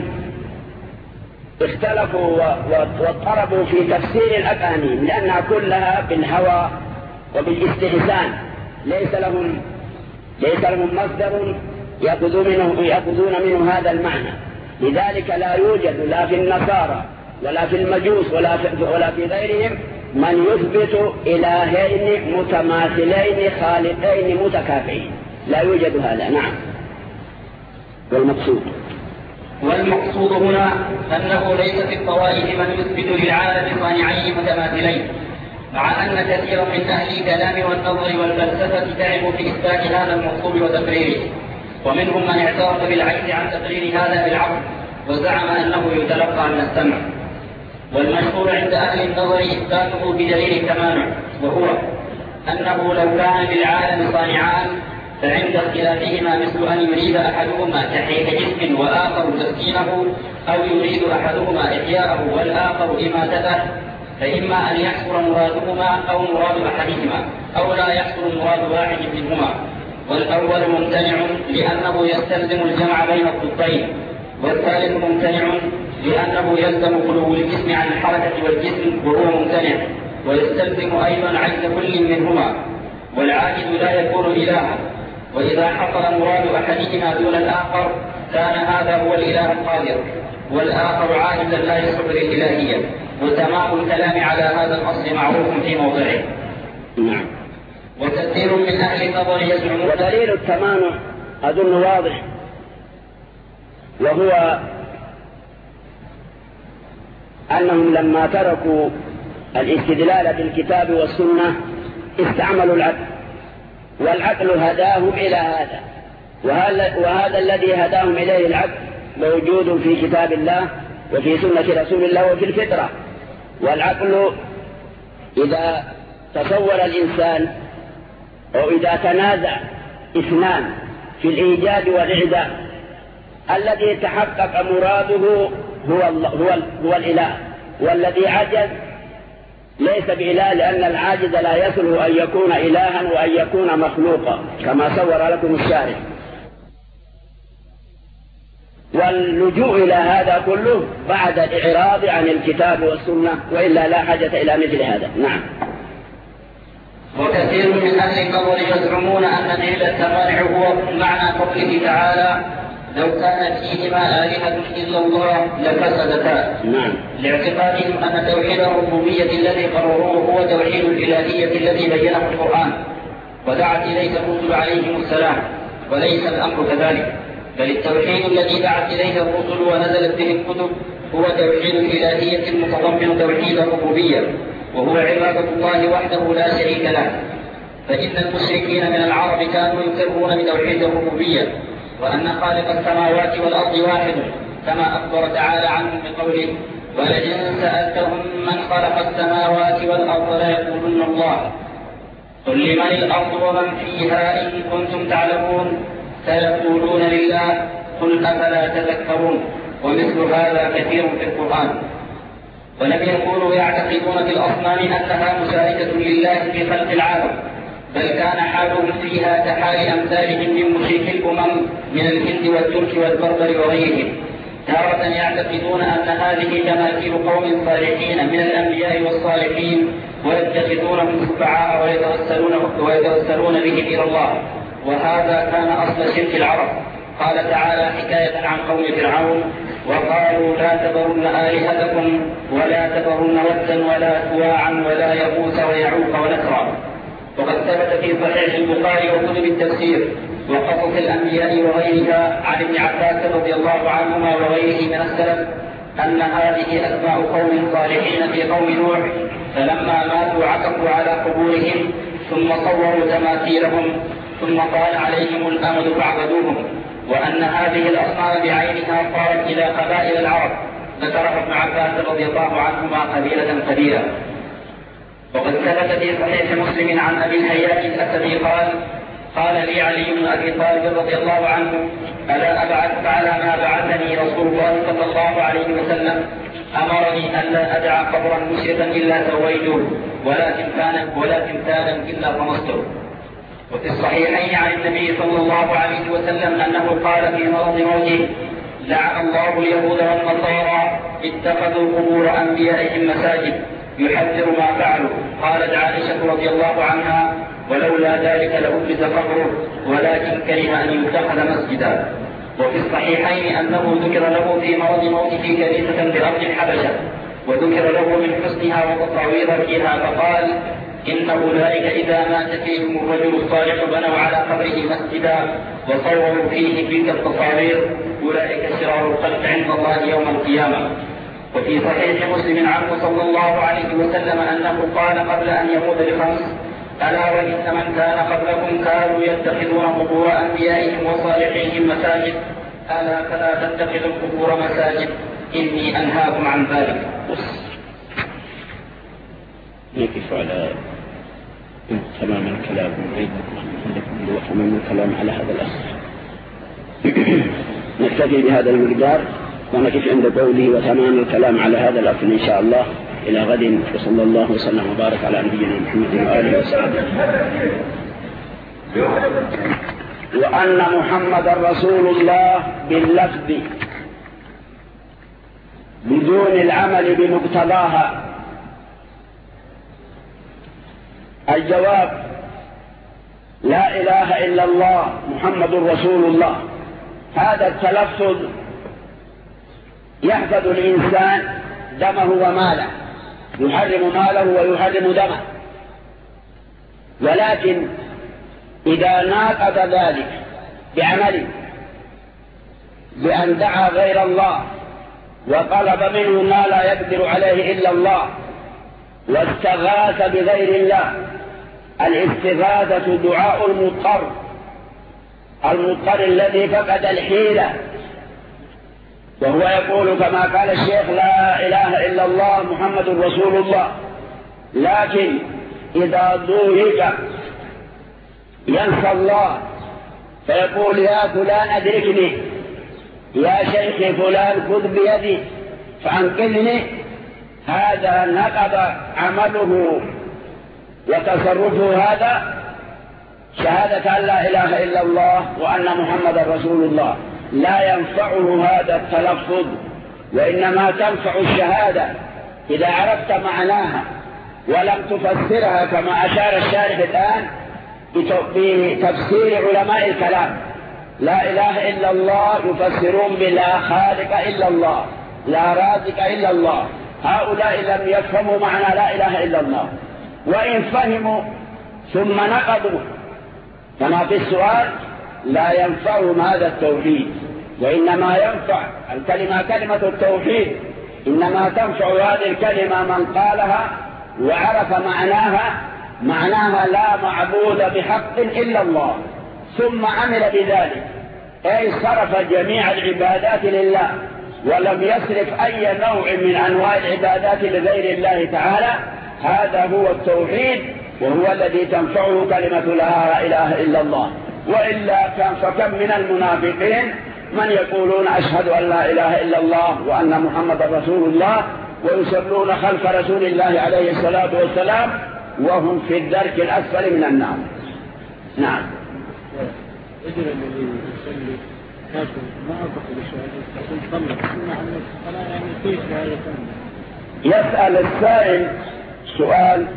اختلفوا واضطربوا في تفسير الأقانيم، لأنها كلها بالهوى وبالاستحسان، ليس لهم ليس لهم مصدر يأخذون منه, يأخذون منه هذا المعنى. لذلك لا يوجد لا في النصارى ولا في المجوس ولا في, ولا في غيرهم من يثبت إلهين متماثلين خالقين متكافئين، لا يوجد هذا. نعم. والمقصود والمقصود هنا أنه ليس في الطوائف من يثبت للعالم صانعين متماثلين، مع أن كثيرا من أهل الكلام والنظر والفلسفة تعبوا في إثبات هذا المقصود وتقريره، ومنهم من اعترف بالعجز عن تقرير هذا بالعقل وزعم أنه يتلقى من السمع. والمشهور عند أهل النظر إثباته بدليل التمانع، وهو أنه لو كان للعالم صانعان فعند اختلافهما مثل أن يريد أحدهما تحية جسم وآخر تسكينه، أو يريد أحدهما إحياءه والآخر إماتته، فإما أن يحصل مرادهما أو مراد أحدهما، أو لا يحصل مراد واحد منهما. والأول ممتنع لأنه يستلزم الجمع بين الضدين، والثالث ممتنع لأنه يلزم خلو الجسم عن الحركة والجسم وهو ممتنع، ويستلزم أيضا عجز كل منهما، والعاجز لا يكون إلها. وإذا حصل مراد أحدهما دون الآخر كان هذا هو الإله القادر، والآخر عاجزا لا يصح للإلهية. وتمام الكلام على هذا الأصل معروف في موضعه. نعم. وكثير من أهل النظر يزعمون. ودليل التمام أظن واضح، وهو أنهم لما تركوا الاستدلال بالكتاب والسنة استعملوا العقل، والعقل هداهم إلى هذا، وهذا الذي هداهم إليه العقل موجود في كتاب الله وفي سنة رسول الله وفي الفطرة. والعقل إذا تصور الإنسان أو إذا تنازع اثنان في الإيجاد والإعدام، الذي تحقق مراده هو, الله هو, هو الإله، والذي عجز ليس بإله، لأن العاجز لا يصله أن يكون إلها وأن يكون مخلوقا كما صور لكم الشارع. واللجوء إلى هذا كله بعد الإعراض عن الكتاب والسنة، وإلا لا حاجة إلى مثل هذا. نعم. وكثير من أهل القول يزعمون أن ذيل التمانع هو معنى قوله تعالى لو كانت فيهما آلهة إلا الله لفسدتا. نعم. لاعتقادهم أن توحيد الربوبية الذي قرروه هو توحيد الإلهية الذي بينه القرآن ودعت إليه الرسل عليهم السلام، وليس الأمر كذلك، بل التوحيد الذي دعت إليه الرسل ونزلت به الكتب هو توحيد الإلهية المتضمن توحيد الربوبية، وهو عبادة الله وحده لا شريك له. فإن المشركين من العرب كانوا يقرون بتوحيد الربوبية وأن خالق السماوات والأرض واحد، كما أخبر تعالى عنهم بقوله ولئن سألتهم من خلق السماوات والأرض ليقولن الله قل لمن الأرض ومن فيها إن كنتم تعلمون سيقولون لله قل أفلا تذكرون. ومثل هذا كثير في القرآن. ولم يكونوا يعتقدون في الأصنام أنها مشاركة لله في خلق العالم، بل كان حالهم فيها كحال أمثالهم من مشرك الأمم من الهند والترك والبربر وغيرهم، تارة يعتقدون أن هذه تماثيل قوم صالحين من الأنبياء والصالحين ويتخذونهم شفعاء ويتوسلون, ويتوسلون بهم إلى الله، وهذا كان أصل شرك العرب. قال تعالى حكاية عن قوم فرعون وقالوا لا تذرن آلهتكم ولا تذرن ودا ولا سواعا ولا يغوث ويعوق ونسرا. وقد ثبت في صحيح البخاري وكتب التفسير وقصص الأنبياء وغيرها عن ابن عباس رضي الله عنهما وغيره من السلف أن هذه أسماء قوم صالحين في قوم نوح، فلما ماتوا عكفوا على قبورهم ثم صوروا تماثيلهم ثم طال عليهم الأمد فاعبدوهم، وأن هذه الأصنام بعينها صارت إلى قبائل العرب، ذكره ابن عباس رضي الله عنهما قبيلة قبيلة. وقد ثبت في صحيح مسلم عن أبي الهياج الأسدي قال قال لي علي بن أبي طالب رضي الله عنه ألا أبعثك على ما بعثني رسول الله صلى الله عليه وسلم، أمرني ألا أدع قبرا مشركا إلا سويته ولكن كان ولكن كان إلا طمسته. وفي الصحيحين عن النبي صلى الله عليه وسلم أنه قال في مرض موته لعن الله اليهود والنصارى اتخذوا قبور أنبيائهم مساجد يحذر ما فعلوا. قالت عائشة رضي الله عنها ولولا ذلك لأبرز قبره ولكن كره أن يتخذ مسجدا. وفي الصحيحين أنه ذكر له في مرض موته كنيسة بأرض الحبشة وذكر له من حسنها وتصاوير فيها فقال إن أولئك إذا مات فيهم الرجل الصالح بنوا على قبره مسجدا وصوروا فيه تلك التصاوير أولئك شرار الخلق عند الله يوم القيامة. وفي صحيح مسلم عنه صلى الله عليه وسلم أنه قال قبل أن يموت بخمس ألا وإن من كان قبلكم كانوا يتخذون قبور أنبيائهم وصالحيهم مساجد ألا فلا تتخذوا القبور مساجد إني أنهاكم عن ذلك. نقف على تمام الكلام نريد تمام الكلام على هذا الأصل. نكتفي بهذا المقدار ونقف عند قوله وتمام الكلام على هذا الأصل إن شاء الله إلى غد. وصلى الله وسلم وبارك على نبينا محمد وآله وصحبه. وأن محمد رسول الله باللفظ بدون العمل بمقتضاها. الجواب لا إله إلا الله محمد رسول الله. هذا التلفظ يحفظ الإنسان دمه وماله، يحرم ماله ويحرم دمه، ولكن إذا ناقض ذلك بعمله بأن دعا غير الله وطلب منه ما لا يقدر عليه إلا الله واستغاث بغير الله. الاستغاثة دعاء المضطر، المضطر الذي فقد الحيلة، وهو يقول كما قال الشيخ لا إله إلا الله محمد رسول الله، لكن إذا ضوجك ينسى الله فيقول يا فلان أدركني، يا شيخ فلان خذ بيدي فأنقذني، هذا نقض عمله وتصرفه هذا شهادة أن لا إله إلا الله وأن محمد رسول الله، لا ينفعه هذا التلفظ، وإنما تنفع الشهادة إذا عرفت معناها ولم تفسرها كما أشار الشارح الآن بتفسير علماء الكلام. لا إله إلا الله يفسرون بلا خالق إلا الله، لا رازق إلا الله. هؤلاء لم يفهموا معنى لا إله إلا الله، وإن فهموا ثم نقضوا كما في السؤال لا ينفعهم هذا التوحيد، وإنما ينفع الكلمة كلمة التوحيد، إنما تنفع هذه الكلمة من قالها وعرف معناها، معناها لا معبود بحق إلا الله، ثم عمل بذلك، أي صرف جميع العبادات لله ولم يصرف أي نوع من أنواع العبادات لغير الله تعالى. هذا هو التوحيد، وهو الذي تنفعه كلمة لا إله إلا الله. وإلا كان فكم من المنافقين من يقولون أشهد أن لا إله إلا الله وأن محمد رسول الله، ويصلون خلف رسول الله عليه الصلاة والسلام وهم في الدرك الأسفل من النار. نعم. أجر الذي يصلي كافر ما أعتقد الشهادة يكون صلى عن الصلاة، يعني كيف لا يكون؟ يسأل السائل سؤال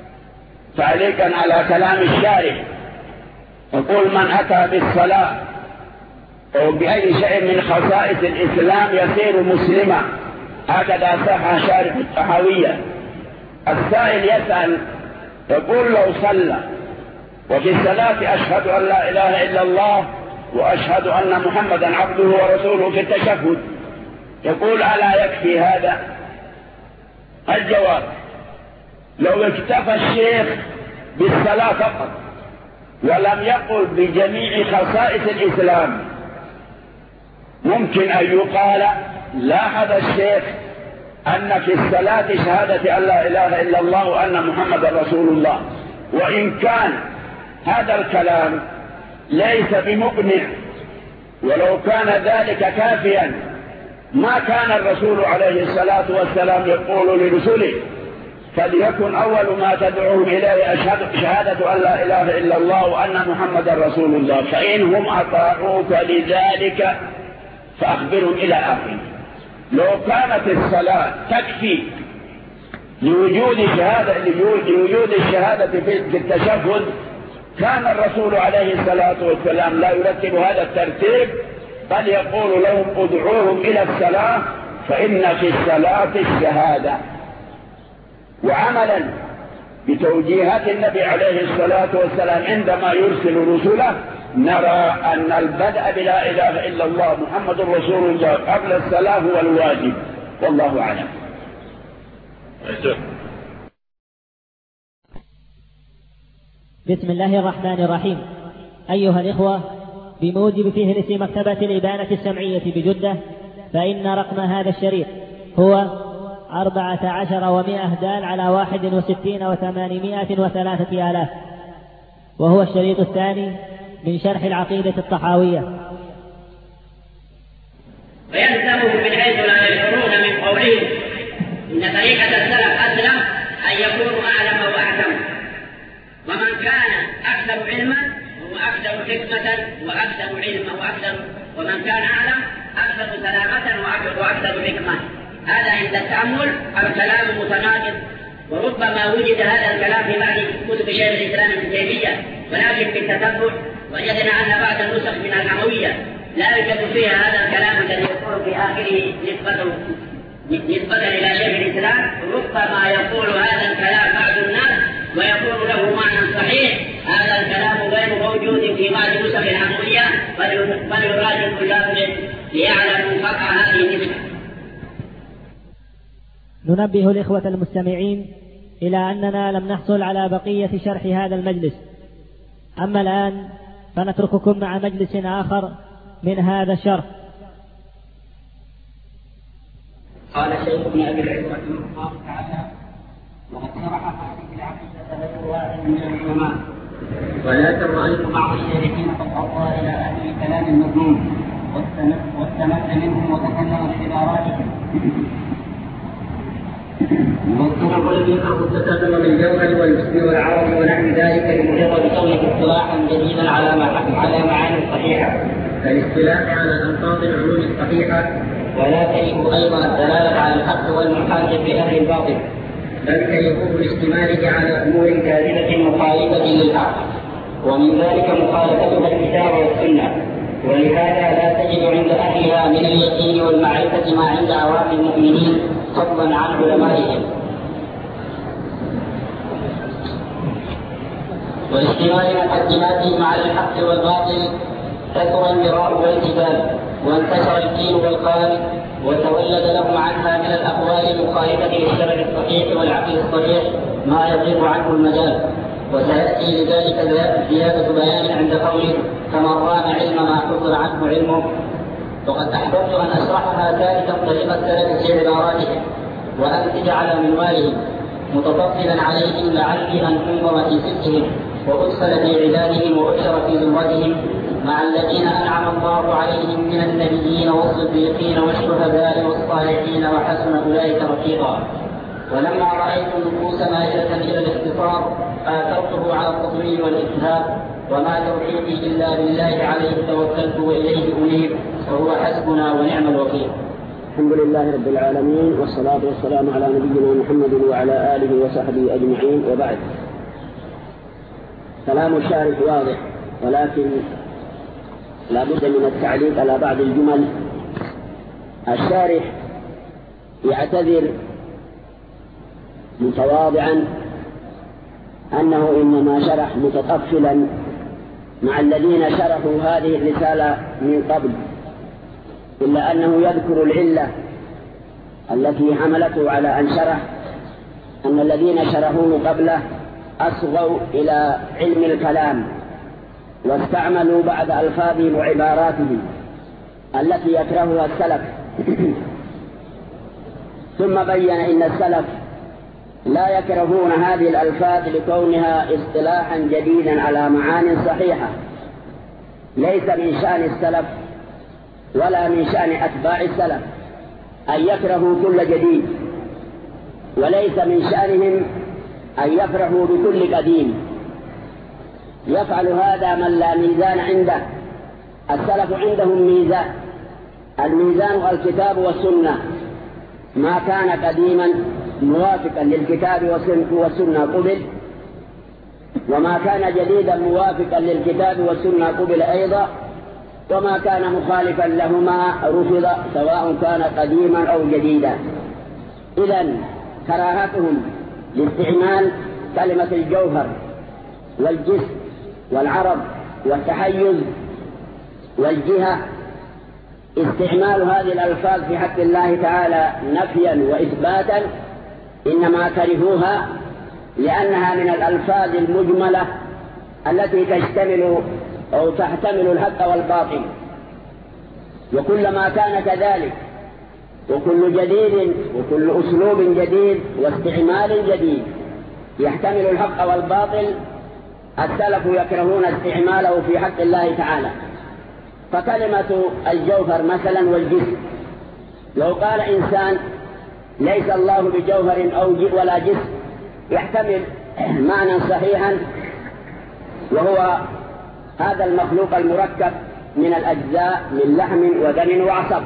تعليقا على كلام الشارح، يقول من أتى بالصلاة أو بأي شيء من خصائص الإسلام يصير مسلما، هكذا صح شارح الطحاوية. السائل يسأل يقول لو صلى وفي الصلاة أشهد أن لا إله إلا الله وأشهد أن محمدا عبده ورسوله في التشهد، يقول ألا يكفي هذا؟ الجواب: لو اكتفى الشيخ بالصلاة فقط ولم يقل بجميع خصائص الإسلام ممكن أن يقال لاحظ الشيخ أن في الصلاة شهادة أن لا إله إلا الله وأن محمد رسول الله، وإن كان هذا الكلام ليس بمقنع، ولو كان ذلك كافيا ما كان الرسول عليه الصلاة والسلام يقول لرسله فليكن أول ما تدعوهم إليه أشهد شهادة أن لا إله إلا الله وأن محمد رسول الله، فإنهم أطاعوك لذلك فأخبرهم إلى آخره. لو كانت الصلاة تكفي لوجود شهادة لوجود الشهادة في التشهد كان الرسول عليه الصلاة والسلام لا يرتب هذا الترتيب، بل يقول لهم ادعوهم إلى الصلاة فإن في الصلاة الشهادة. وعملا بتوجيهات النبي عليه الصلاة والسلام عندما يرسل رسله نرى أن البدء بلا إله إلا الله محمد رسول الله قبل الصلاة هو الواجب، والله أعلم. بسم الله الرحمن الرحيم. أيها الإخوة، بموجب فهرس مكتبة الإبانة السمعية بجدة، فإن رقم هذا الشريط هو أربعة عشر ومائة دال على واحد وستين وثمانمائة وثلاثة آلاف، وهو الشريط الثاني من شرح العقيدة الطحاوية. ويلزمهم من حيث لا يشعرون من قولهم إن طريقة السلف أسلم أن يكونوا أعلم وأحكم، ومن كان أكثر علما هو أكثر حكمة وأكثر علما وأكثر، ومن كان أعلم أكثر سلامة وأكثر حكمة. هذا عند التأمل الكلام متناقض، وربما وجد هذا الكلام في بعض كتب شيخ الإسلام ابن تيمية، ولكن بالتتبع وجدنا أن بعض النسخ من العموية لا يوجد فيها هذا الكلام الذي يقول في آخره نسبته نسبة إلى شيخ الإسلام. ربما يقول هذا الكلام بعض الناس ويقول له معنى صحيح، هذا الكلام غير موجود في بعض نسخ العموية، بل يراجع كلهم ليعلموا فقه هذه النسبة. ننبه الإخوة المستمعين إلى أننا لم نحصل على بقية شرح هذا المجلس، أما الآن فنترككم مع مجلس آخر من هذا الشرح. قال الشيخ ابن أبي العز رحمه الله تعالى: وقد شرح هذه العقيدة غير واحد من العلماء، ولكن رأيت بعض الشارحين قد أوصى إلى أهل الكلام المذموم واستمد منهم وتكلم بعباراتهم والطرق التي قد تتكلم بالجوهر والجسم والعرض ونحو ذلك بمجرد كونه اصطلاحا جديدا على على معاني صحيحه كالاصطلاح على الالفاظ العلوم الصحيحه، ولا تجب ايضا الدلاله على الحق والمحاجه في اهل الباطل، بل تجب الاشتمال على امور كاذبه مخالفه للحق، ومن ذلك مخالفتها الكتاب والسنه، ولهذا لا تجد عند اهلها من اليقين والمعرفه ما عند عوام المؤمنين فضلا عن علمائهم. والاجتماع مقدماتهم على الحق والباطل كثر المراء والجدال، وانتشر الدين والقال، وتولد لهم عنها من الاقوال المخالفه للشرع الصحيح والعقل الصحيح ما يضيق عنه المجال، وسياتي لذلك زياده بيان عند قوله فمن رام علم ما حضر عنه علمه. وقد احببت ان اشرحها ثالثا طريقه السلف في عباراتهم وامثله على منوالهم متفضلا عليهم لعلي ان انظر في سلكهم وادخل في عبادهم واشر في زمرتهم مع الذين انعم الله عليهم من النبيين والصديقين والشهداء والصالحين وحسن اولئك رفيقا. ولما رايت النفوس مائله الى الاختصار اثرته على التطويل والاجتهاد، وما توفيقي الا بالله عليه توكلت واليه انيب، وهو حسبنا ونعم الوكيل. الحمد لله رب العالمين، والصلاة والسلام على نبينا محمد وعلى آله وصحبه أجمعين، وبعد. كلام الشارح واضح، ولكن لا بد من التعليق على بعض الجمل. الشارح يعتذر متواضعا أنه إنما شرح متطفلا مع الذين شرحوا هذه الرسالة من قبل، إلا أنه يذكر العلة التي حملته على أن شرح أن الذين شرحوه قبله أصغوا إلى علم الكلام واستعملوا بعض ألفاظهم وعباراتهم التي يكرهها السلف ثم بين إن السلف لا يكرهون هذه الألفاظ لكونها اصطلاحا جديدا على معان صحيحة، ليس من شأن السلف ولا من شأن أتباع السلف أن يكرهوا كل جديد، وليس من شأنهم أن يفرحوا بكل قديم. يفعل هذا من لا ميزان عنده. السلف عندهم ميزان، الميزان الكتاب والسنة، ما كان قديما موافقا للكتاب والسنة قبل، وما كان جديدا موافقا للكتاب والسنة قبل أيضا، وما كان مخالفا لهما رفض سواء كان قديما أو جديدا. إذن كراهتهم لاستعمال كلمة الجوهر والجسم والعرض والتحيز والجهة، استعمال هذه الألفاظ في حق الله تعالى نفيا وإثباتا، إنما كرهوها لأنها من الألفاظ المجملة التي تشتمل أو تحتمل الحق والباطل. وكلما كان كذلك وكل جديد وكل أسلوب جديد واستعمال جديد يحتمل الحق والباطل السلف يكرهون استعماله في حق الله تعالى. فكلمة الجوهر مثلا والجسم، لو قال إنسان ليس الله بجوهر أو ولا جسم يحتمل معنى صحيحا، وهو هذا المخلوق المركب من الأجزاء من لحم ودم وعصب،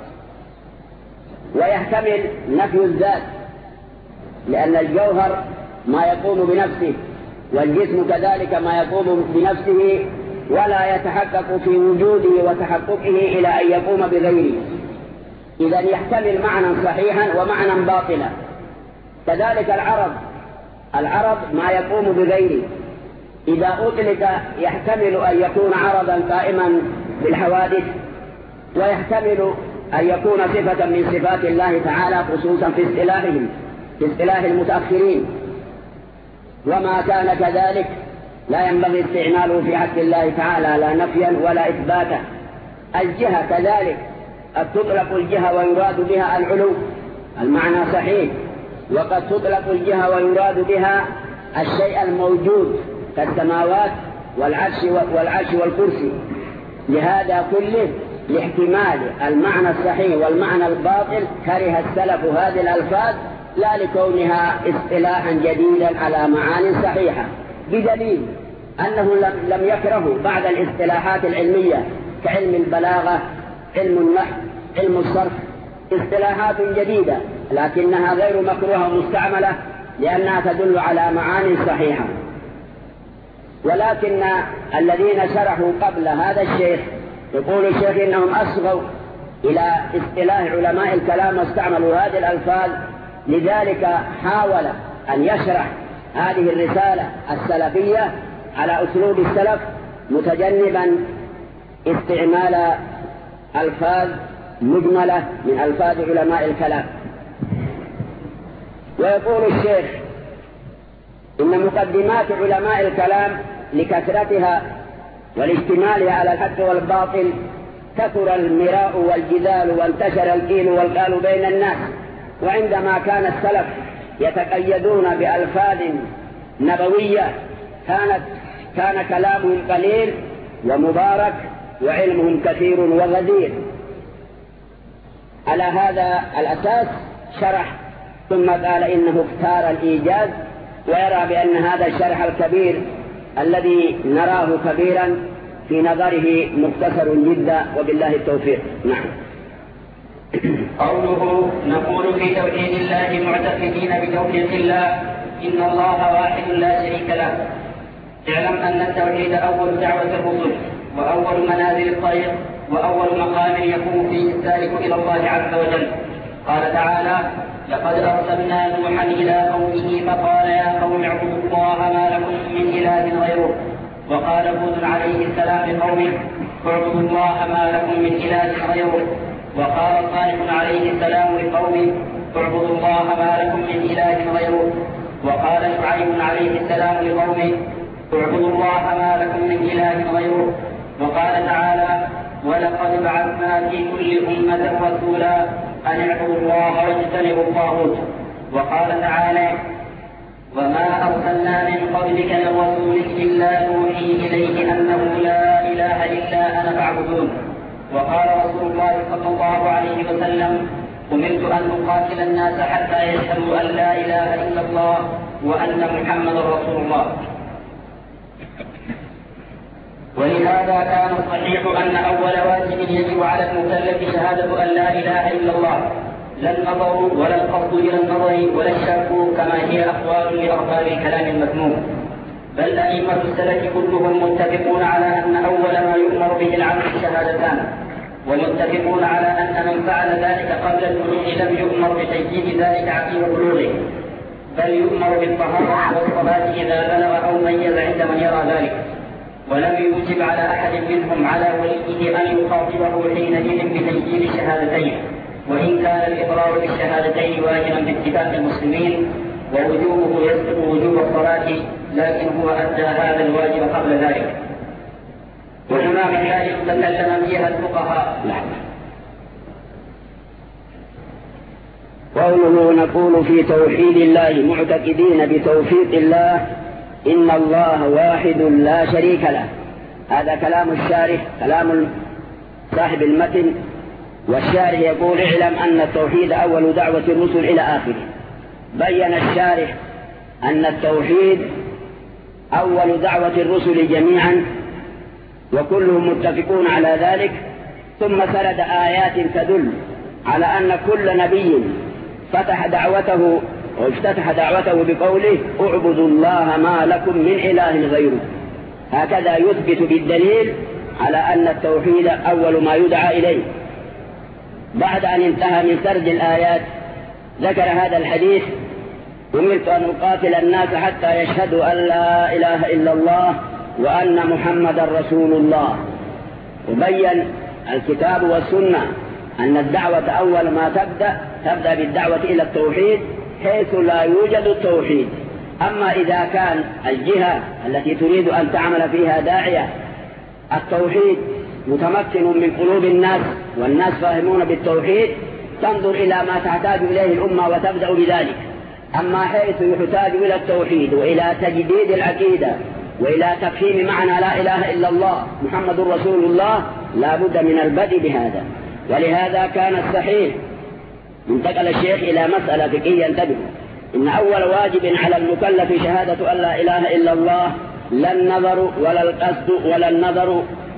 ويحتمل نفي الذات لأن الجوهر ما يقوم بنفسه والجسم كذلك ما يقوم بنفسه ولا يتحقق في وجوده وتحققه إلى أن يقوم بغيره. إذن يحتمل معنى صحيحا ومعنى باطلا. كذلك العرض، العرض ما يقوم بغيره، إذا أطلق يحتمل أن يكون عرضا قائما بالحوادث، ويحتمل أن يكون صفة من صفات الله تعالى خصوصا في اصطلاحهم في اصطلاح المتأخرين. وما كان كذلك لا ينبغي استعماله في حق الله تعالى لا نفيا ولا إثباتا. الجهة كذلك قد تطلق الجهة ويراد بها العلو، المعنى صحيح، وقد تطلق الجهة ويراد بها الشيء الموجود كالسماوات والعرش والعرش والكرسي. لهذا كله لاحتمال المعنى الصحيح والمعنى الباطل كره السلف هذه الألفاظ لا لكونها اصطلاحا جديدا على معان صحيحة، بدليل أنه لم يكرهوا بعد الاصطلاحات العلمية كعلم البلاغة، علم النحو، علم الصرف، اصطلاحات جديدة لكنها غير مكروهة ومستعملة لأنها تدل على معاني صحيحة. ولكن الذين شرحوا قبل هذا الشيخ يقول الشيخ إنهم أصغوا إلى اصطلاح علماء الكلام واستعملوا هذه الألفاظ، لذلك حاول أن يشرح هذه الرسالة السلفية على أسلوب السلف متجنبا استعمال ألفاظ مجملة من ألفاظ علماء الكلام. ويقول الشيخ إن مقدمات علماء الكلام لكثرتها والاشتمالها على الحق والباطل كثر المراء والجدال وانتشر القيل والقال بين الناس، وعندما كان السلف يتقيدون بألفاظ نبوية كانت كان كلامهم قليل ومبارك وعلمهم كثير وغزير. على هذا الأساس شرح ثم قال إنه اختار الإيجاز، ويرى بأن هذا الشرح الكبير الذي نراه كبيرا في نظره مختصر جدا، وبالله التوفيق. نعم. قوله نقول في توحيد الله معتقدين بتوحيد الله إن الله واحد لا شريك له. اعلم أن التوحيد أول دعوة الرسل وأول منازل الطريق وأول مقام يقوم فيه السالك إلى الله عز وجل. قال تعالى: لقد أرسلنا نوحا إلى قومه فقال يا قوم اعبدوا الله ما لكم من إله غيره. وقال هود عليه السلام لقومه اعبدوا الله ما لكم من إله غيره. وقال صالح عليه السلام لقومه اعبدوا الله ما لكم من إله غيره. وقال شعيب عليه السلام لقومه اعبدوا الله ما لكم من إله غيره. وقال تعالى: ولقد بعثنا في كل أمة رسولا أن اعبدوا الله واجتنبوا الطاغوت. وقال تعالى: وما أرسلنا من قبلك من رسول إلا نوحي إليه أنه لا إله إلا أنا فاعبدون. وقال رسول الله صلى الله عليه وسلم: أمرت أن أقاتل الناس حتى يشهدوا أن لا إله إلا الله وأن محمد رسول الله. ولهذا كان الصحيح أن أول واجب يجب على المكلف شهادة أن لا إله إلا الله، لا النظر ولا القصد إلى النظر ولا الشك كما هي أقوال لأرباب الكلام المذموم. بل أئمة السلف كلهم متفقون على أن أول ما يؤمر به العبد شهادتان، ومتفقون على أن من فعل ذلك قبل البلوغ لم يؤمر بتجديد ذلك عقيم بلوغه، بل يؤمر بالطهارة والصلاة إذا بلغ أو ميز عند من يرى ذلك. ولم يوجب على أحد منهم على وليه أن يخاطبه حينئذ بتجديد الشهادتين، وإن كان الإقرار بالشهادتين واجبا باتفاق المسلمين ووجوبه يسبق وجوب الصلاة، لكن هو أدى هذا الواجب قبل ذلك. وهنا مسائل تكلم فيها الفقهاء. قوله نقول في توحيد الله معتقدين بتوفيق الله إن الله واحد لا شريك له. هذا كلام الشارح، كلام صاحب المتن، والشارح يقول اعلم أن التوحيد أول دعوة الرسل إلى آخره. بين الشارح أن التوحيد أول دعوة الرسل جميعا وكلهم متفقون على ذلك، ثم سرد آيات تدل على أن كل نبي فتح دعوته وافتتح دعوته بقوله اعبدوا الله ما لكم من إله غيره. هكذا يثبت بالدليل على أن التوحيد أول ما يدعى إليه. بعد أن انتهى من سرد الآيات ذكر هذا الحديث: أمرت أن أقاتل الناس حتى يشهدوا أن لا إله إلا الله وأن محمد رسول الله. وبين الكتاب والسنة أن الدعوة أول ما تبدأ تبدأ بالدعوة إلى التوحيد حيث لا يوجد التوحيد. أما إذا كان الجهة التي تريد أن تعمل فيها داعية التوحيد متمكن من قلوب الناس والناس فاهمون بالتوحيد تنظر إلى ما تحتاج إليه الأمة وتبدأ بذلك. أما حيث يحتاج إلى التوحيد وإلى تجديد العقيدة وإلى تفهيم معنى لا إله إلا الله محمد رسول الله لا بد من البدء بهذا. ولهذا كان الصحيح انتقل الشيخ إلى مسألة فقهية انتبه. إن أول واجب على المكلف شهادة أن لا إله إلا الله، لا النظر ولا القصد ولا النظر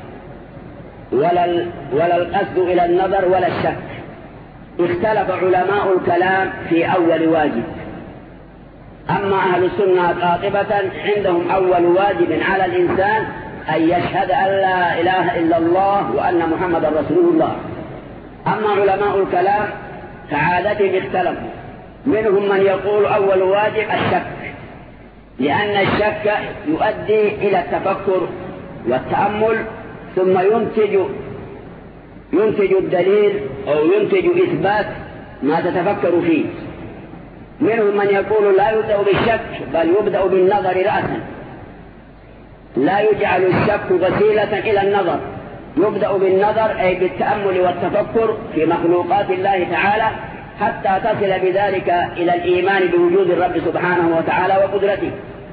ولا, ولا القصد إلى النظر ولا الشك. اختلف علماء الكلام في أول واجب. أما أهل السنة قاطبة عندهم أول واجب على الإنسان أن يشهد أن لا إله إلا الله وأن محمد رسول الله. أما علماء الكلام كعادتهم اختلفوا، منهم من يقول أول واجب الشك، لأن الشك يؤدي إلى التفكر والتأمل ثم ينتج ينتج الدليل أو ينتج إثبات ما تتفكر فيه. منهم من يقول لا يبدأ بالشك بل يبدأ بالنظر رأسا، لا يجعل الشك وسيلة إلى النظر، يبدأ بالنظر أي بالتأمل والتفكر في مخلوقات الله تعالى حتى تصل بذلك إلى الإيمان بوجود الرب سبحانه وتعالى وقدرته.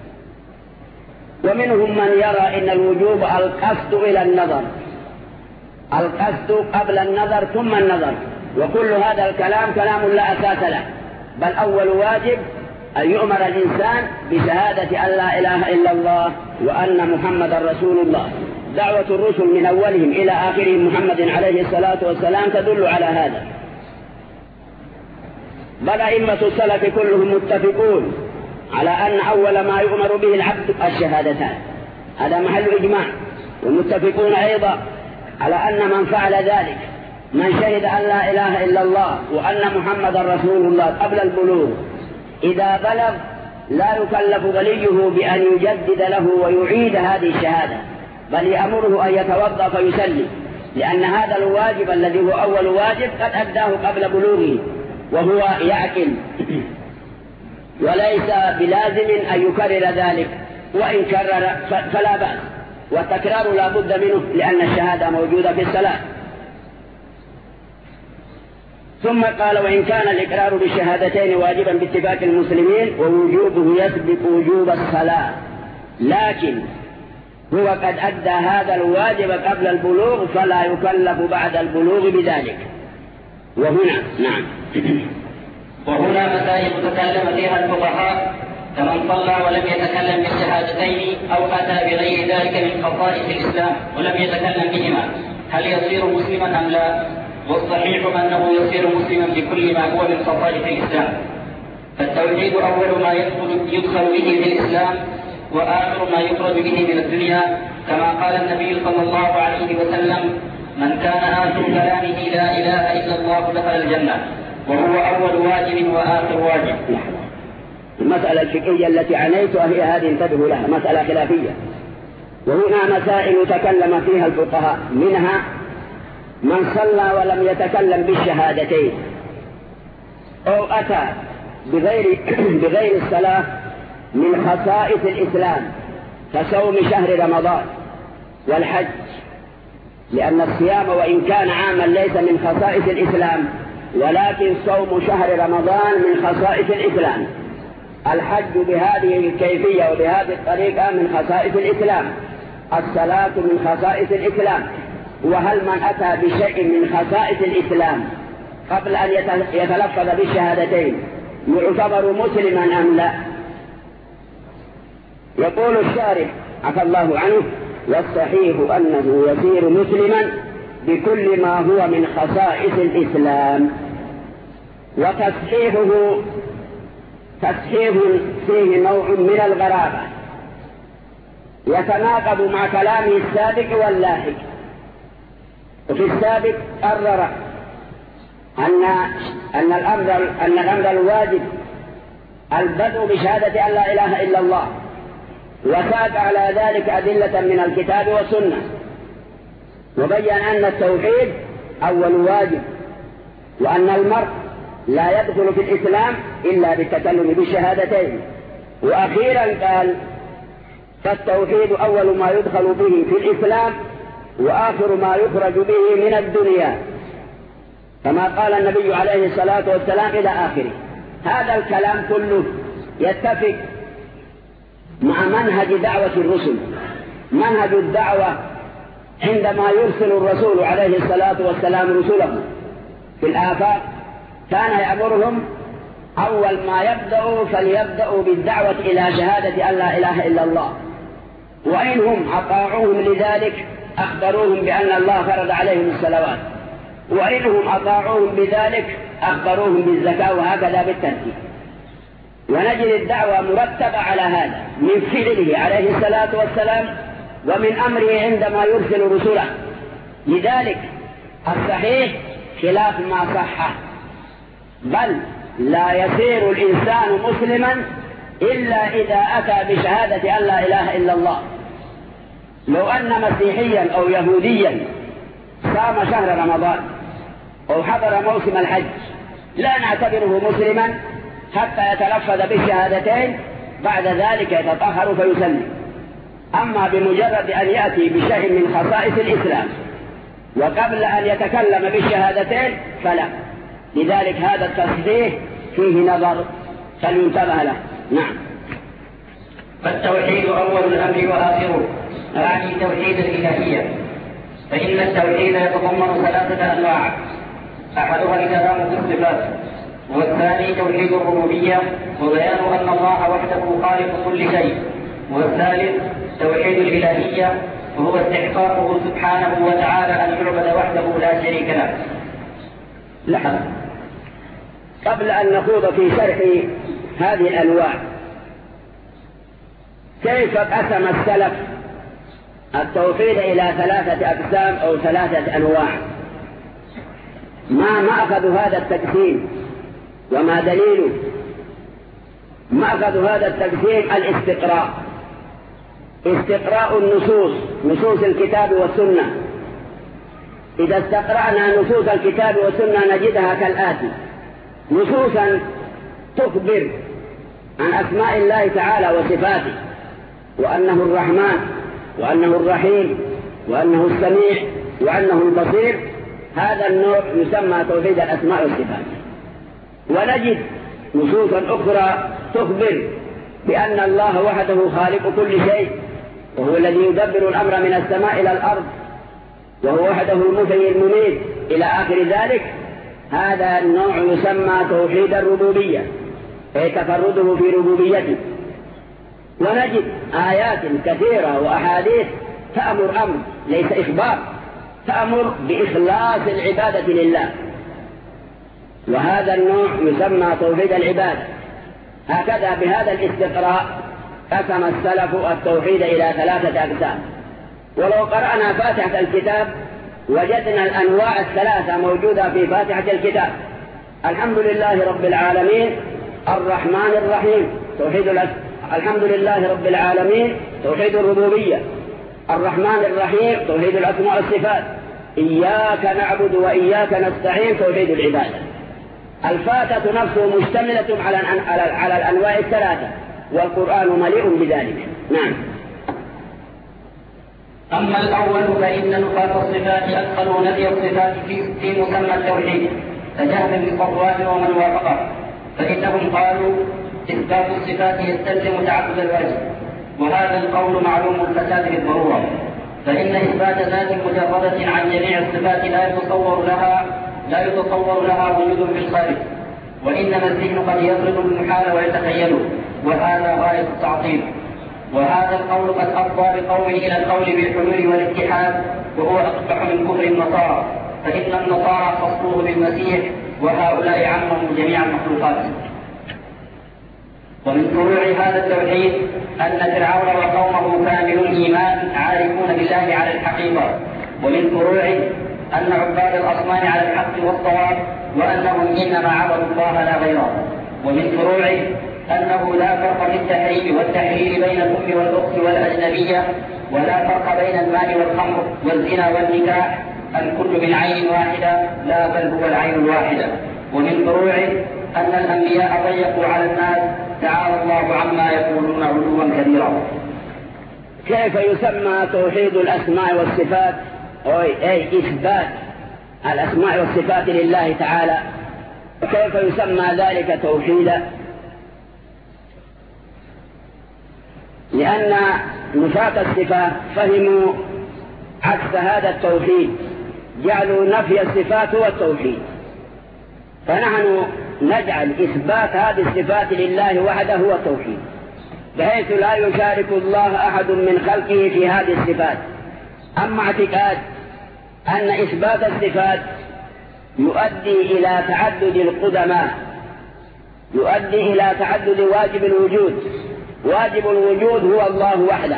ومنهم من يرى إن الوجوب القصد إلى النظر، القصد قبل النظر ثم النظر، وكل هذا الكلام كلام لا أساس له، بل أول واجب أن يؤمر الإنسان بشهادة أن لا إله إلا الله وأن محمد رسول الله. دعوة الرسل من أولهم إلى آخرهم محمد عليه الصلاة والسلام تدل على هذا. بل أئمة السلف كلهم متفقون على أن أول ما يؤمر به العبد الشهادتان، هذا محل إجماع. ومتفقون أيضا على أن من فعل ذلك، من شهد أن لا إله إلا الله وأن محمد رسول الله قبل البلوغ، إذا بلغ لا يكلف وليه بأن يجدد له ويعيد هذه الشهادة، بل يأمره أن يتوضأ فيسلم، لأن هذا الواجب الذي هو أول واجب قد أداه قبل بلوغه وهو يعقل، وليس بلازم أن يكرر ذلك، وإن كرر فلا بأس، والتكرار لا بد منه لأن الشهادة موجودة في الصلاة. ثم قال وإن كان الإقرار بالشهادتين واجبا باتفاق المسلمين ووجوبه يسبق وجوب الصلاة، لكن هو قد أدى هذا الواجب قبل البلوغ فلا يكلف بعد البلوغ بذلك. وهنا نعم وهنا مسائل تكلم فيها الفقهاء، كمن صلى ولم يتكلم بالشهادتين أو أتى بغير ذلك من خصائص الإسلام ولم يتكلم بهما، هل يصير مسلما أم لا؟ والصحيح أنه يصير مسلما بكل ما هو من خصائص الإسلام. فالتوحيد أول ما يدخل, يدخل به في الإسلام، وآخر ما يخرج به من الدنيا، كما قال النبي صلى الله عليه وسلم من كان آخر كلامه لا إله إلا الله دخل الجنة، وهو أول واجب وآخر واجب. المسألة الفقهية التي عنيتها هي هذه، انتبهوا لها، مسألة خلافية. وهنا مسائل تكلم فيها الفقهاء، منها من صلى ولم يتكلم بالشهادتين أو أتى بغير, بغير الصلاة من خصائص الإسلام كصوم شهر رمضان والحج، لأن الصيام وإن كان عاما ليس من خصائص الإسلام، ولكن صوم شهر رمضان من خصائص الإسلام. الحج بهذه الكيفية وبهذه الطريقة من خصائص الإسلام، الصلاة من خصائص الإسلام. وهل من أتى بشيء من خصائص الإسلام قبل أن يتلفظ بالشهادتين يعتبر مسلما أم لا؟ يقول الشارح عفى الله عنه والصحيح أنه يصير مسلما بكل ما هو من خصائص الإسلام. وتصحيحه تصحيح فيه نوع من الغرابة يتناقض مع كلامه السابق واللاحق. وفي السابق قرر أن أن الأمر أن الأمر الواجب البدء بشهادة أن لا إله إلا الله، وساق على ذلك أدلة من الكتاب والسنة، وبين أن التوحيد أول واجب، وأن المرء لا يدخل في الإسلام إلا بالتكلم بالشهادتين. وأخيرا قال فالتوحيد أول ما يدخل به في الإسلام وآخر ما يخرج به من الدنيا، كما قال النبي عليه الصلاة والسلام إلى آخره. هذا الكلام كله يتفق مع منهج دعوة الرسل. منهج الدعوة عندما يرسل الرسول عليه الصلاة والسلام رسله في الآفاق كان يأمرهم أول ما يبدأوا فليبدأوا بالدعوة إلى شهادة أن لا إله إلا الله، وإنهم أطاعوهم لذلك أخبروهم بأن الله فرض عليهم الصلوات، وإنهم أطاعوهم بذلك أخبروهم بالزكاة، وهكذا بالترتيب. ونجد الدعوة مرتبة على هذا من فعله عليه الصلاة والسلام ومن أمره عندما يرسل رسله. لذلك الصحيح خلاف ما صح، بل لا يصير الإنسان مسلما إلا إذا أتى بشهادة أن لا إله إلا الله. لو أن مسيحيا أو يهوديا صام شهر رمضان أو حضر موسم الحج لا نعتبره مسلما حتى يتلفظ بالشهادتين، بعد ذلك يتطهر فيسلم. أما بمجرد أن يأتي بشيء من خصائص الإسلام وقبل أن يتكلم بالشهادتين فلا. لذلك هذا التصحيح فيه نظر فلينتبه له. نعم. فالتوحيد أول الأمر وآخره، أعني توحيد الإلهية، فإن التوحيد يتضمن ثلاثة أنواع: أحدها الكلام في الصفات، والثاني توحيد الربوبية وبيان أن الله وحده خالق كل شيء، والثالث توحيد الإلهية وهو استحقاقه سبحانه وتعالى أن يعبد وحده لا شريك له. لحظة، قبل أن نخوض في شرح هذه الأنواع، كيف قسم السلف التوحيد إلى ثلاثة أقسام أو ثلاثة أنواع؟ ما مأخذ هذا التقسيم وما دليله؟ مأخذ هذا التقسيم الاستقراء، استقراء النصوص، نصوص الكتاب والسنة. إذا استقرأنا نصوص الكتاب والسنة نجدها كالآتي: نصوصا تخبر عن أسماء الله تعالى وصفاته، وأنه الرحمن وأنه الرحيم وأنه السميع وأنه البصير، هذا النوع يسمى توحيد الأسماء والصفات. ونجد نصوصا أخرى تخبر بأن الله وحده خالق كل شيء، وهو الذي يدبر الأمر من السماء إلى الأرض، وهو وحده المحيي المميت إلى آخر ذلك. هذا النوع يسمى توحيد الربوبية، أي تفرده في ربوبيته. ونجد آيات كثيرة وأحاديث تأمر أمر ليس إخبار، تأمر بإخلاص العبادة لله، وهذا النوع يسمى توحيد العبادة. هكذا بهذا الاستقراء قسم السلف التوحيد إلى ثلاثة أقسام. ولو قرأنا فاتحة الكتاب وجدنا الأنواع الثلاثة موجودة في فاتحة الكتاب: الحمد لله رب العالمين، الرحمن الرحيم، توحيد الأسماء، الحمد لله رب العالمين توحيد الربوبية، الرحمن الرحيم توحيد الأسماء والصفات، إياك نعبد وإياك نستعين توحيد العبادة. الفاتحة نفسه مشتملة على على الأنواع الثلاثة، والقرآن مليء بذلك. نعم. أما الأول فإن نفاة الصفات أدخلوا نفي الصفات في مسمى التوحيد فجهم بالصواب ومن وافقه، فإنهم قالوا إثبات الصفات يستلزم تعبد الواجب، وهذا القول معلوم الفساد بالضرورة، فإن إثبات ذات مجردة عن جميع الصفات لا يتصور لها لا يتصور لها وجود في الخارج، وإنما الذهن قد يطلب المحال ويتخيله، وهذا غاية التعطيل. وهذا القول قد أفضى بقوم إلى القول بالحلول والاتحاد، وهو أقبح من كفر النصارى، فإن النصارى خصوه بالمسيح، وهؤلاء عمهم جميع المخلوقات. ومن فروع هذا التوحيد أن فرعون وقومه كامل الإيمان عارفون بالله على الحقيقة، ومن فروعه أن عباد الأصنام على الحق والصواب، وأنهم إنما عبدوا الله لا غيره. ومن فروعه أنه لا فرق في التحريم والتحليل بين الأم والأخت والأجنبية، ولا فرق بين المال والخمر والزنا والنكاح، الكل من عين واحدة، لا بل هو العين الواحدة. ومن فروعه أن الأنبياء ضيقوا على الناس، تعالى الله عما يقولون علوا كبيرا. كيف يسمى توحيد الأسماء والصفات؟ أي إثبات الأسماء والصفات لله تعالى. كيف يسمى ذلك توحيدا؟ لأن نفاة الصفات فهموا عكس هذا التوحيد، جعلوا نفي الصفات هو التوحيد، فنحن نجعل إثبات هذه الصفات لله وحده هو التوحيد، بحيث لا يشارك الله أحد من خلقه في هذه الصفات. أما اعتقاد أن إثبات الصفات يؤدي إلى تعدد القدماء، يؤدي إلى تعدد واجب الوجود. واجب الوجود هو الله وحده،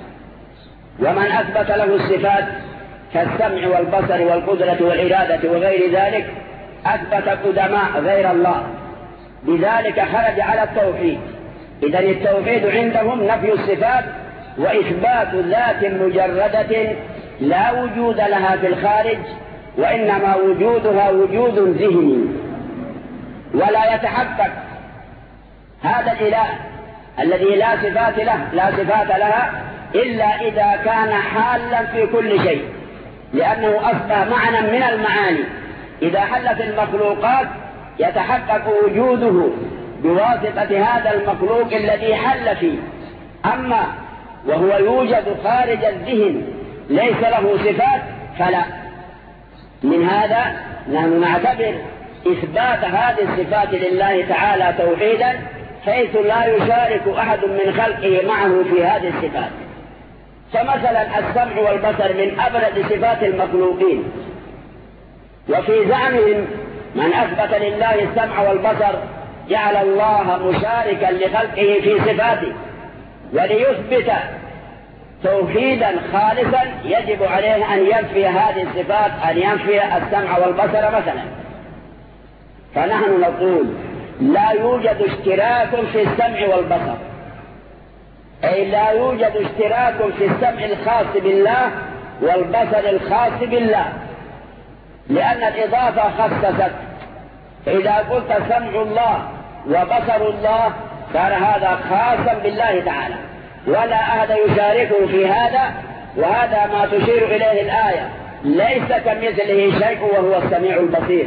ومن أثبت له الصفات كالسمع والبصر والقدرة والإرادة وغير ذلك أثبت قدماء غير الله، بذلك خرج على التوحيد. إذن التوحيد عندهم نفي الصفات وإثبات ذات مجردة لا وجود لها في الخارج، وإنما وجودها وجود ذهني، ولا يتحقق هذا الإله الذي لا صفات له لا صفات لها إلا إذا كان حالا في كل شيء، لأنه أصبح معنى من المعاني. إذا حل في المخلوقات يتحقق وجوده بواسطة هذا المخلوق الذي حل فيه. أما وهو يوجد خارج الذهن ليس له صفات فلا. من هذا نحن نعتبر إثبات هذه الصفات لله تعالى توحيدا، حيث لا يشارك أحد من خلقه معه في هذه الصفات. فمثلا السمع والبصر من أبرز صفات المخلوقين، وفي زعمهم من أثبت لله السمع والبصر جعل الله مشاركا لخلقه في صفاته. وليثبت توحيدا خالصا يجب عليه أن ينفي هذه الصفات، أن ينفي السمع والبصر مثلا. فنحن نقول لا يوجد اشتراك في السمع والبصر، أي لا يوجد اشتراك في السمع الخاص بالله والبصر الخاص بالله، لأن الإضافة خصصت. فإذا قلت سمع الله وبصر الله صار هذا خاصا بالله تعالى، ولا أحد يشاركه في هذا. وهذا ما تشير إليه الآية: ليس كمثله شيء وهو السميع البصير.